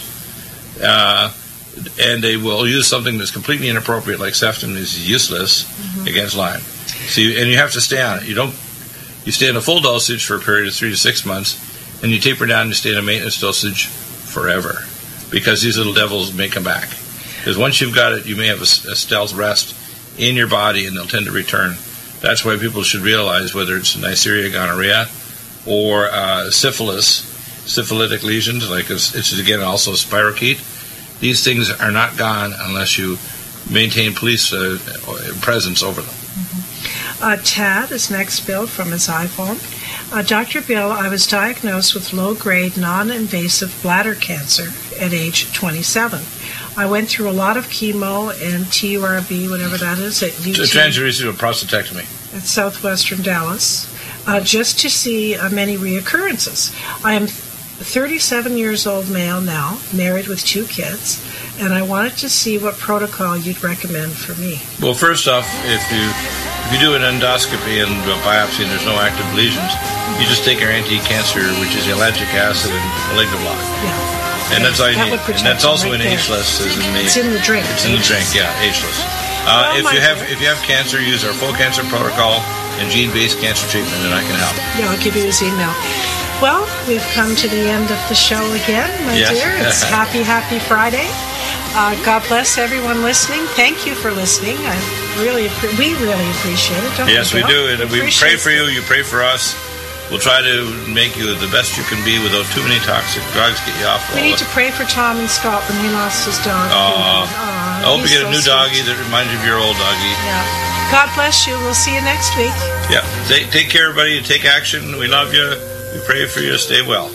Speaker 1: and they will use something that's completely inappropriate, like Ceftin is useless against Lyme. So you have to stay on it. You stay in a full dosage for a period of 3 to 6 months, and you taper down and stay in a maintenance dosage forever, because these little devils may come back. Because once you've got it, you may have a stealth rest in your body, and they'll tend to return. That's why people should realize whether it's Neisseria gonorrhea or syphilitic lesions, like it's again also a spirochete. These things are not gone unless you maintain police presence over them.
Speaker 2: Tad is next billed from his iPhone. Dr. Bill, I was diagnosed with low-grade non-invasive bladder cancer at age 27. I went through a lot of chemo and TURB, whatever that is, at UT.
Speaker 1: Transurethral prostatectomy.
Speaker 2: At Southwestern Dallas, just to see many reoccurrences. I am 37 years old male now, married with 2 kids, and I wanted to see what protocol you'd recommend for me.
Speaker 1: Well, first off, if you do an endoscopy and a biopsy and there's no active lesions, you just take our anti-cancer, which is ellagic acid and malignoblock.
Speaker 2: Yeah.
Speaker 1: And that's all you need. And that's also in ageless.
Speaker 2: It's in the drink.
Speaker 1: It's in the drink, yeah, ageless. If you have cancer, use our full cancer protocol and gene-based cancer treatment, and I can help.
Speaker 2: Yeah, I'll give you his email. Well, we've come to the end of the show again, my dear. It's happy Friday. God bless everyone listening. Thank you for listening. We really appreciate it. Don't
Speaker 1: yes, we do. And we pray for you. You pray for us. We'll try to make you the best you can be without too many toxic drugs. Get you off.
Speaker 2: We need to pray for Tom in Scotland. He lost his dog.
Speaker 1: I hope you get a new doggy that reminds you of your old doggy.
Speaker 2: Yeah. God bless you. We'll see you next week.
Speaker 1: Yeah. Take care, everybody. Take action. We love you. We pray for you to stay well.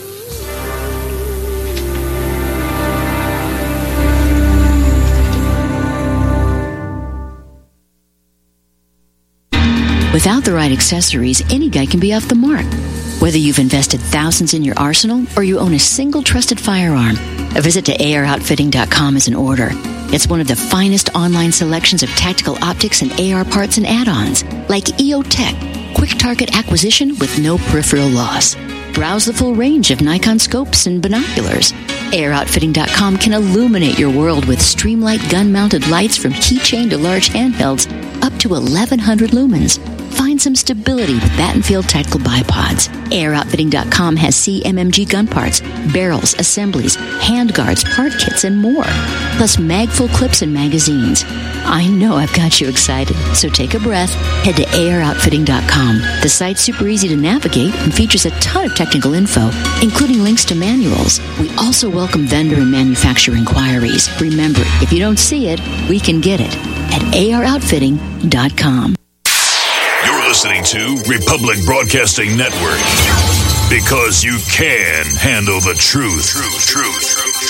Speaker 4: Without the right accessories, any guy can be off the mark. Whether you've invested thousands in your arsenal or you own a single trusted firearm, a visit to AROutfitting.com is in order. It's one of the finest online selections of tactical optics and AR parts and add-ons, like EOTech, quick target acquisition with no peripheral loss. Browse the full range of Nikon scopes and binoculars. AROutfitting.com can illuminate your world with Streamlight gun-mounted lights from keychain to large handhelds up to 1,100 lumens. Find some stability with Battenfield tactical bipods. AirOutfitting.com has CMMG gun parts, barrels, assemblies, handguards, part kits, and more. Plus mag-full clips and magazines. I know I've got you excited, so take a breath. Head to AirOutfitting.com. The site's super easy to navigate and features a ton of technical info, including links to manuals. We also welcome vendor and manufacturer inquiries. Remember, if you don't see it, we can get it at AirOutfitting.com.
Speaker 13: You're listening to Republic Broadcasting Network. Because you can handle the truth.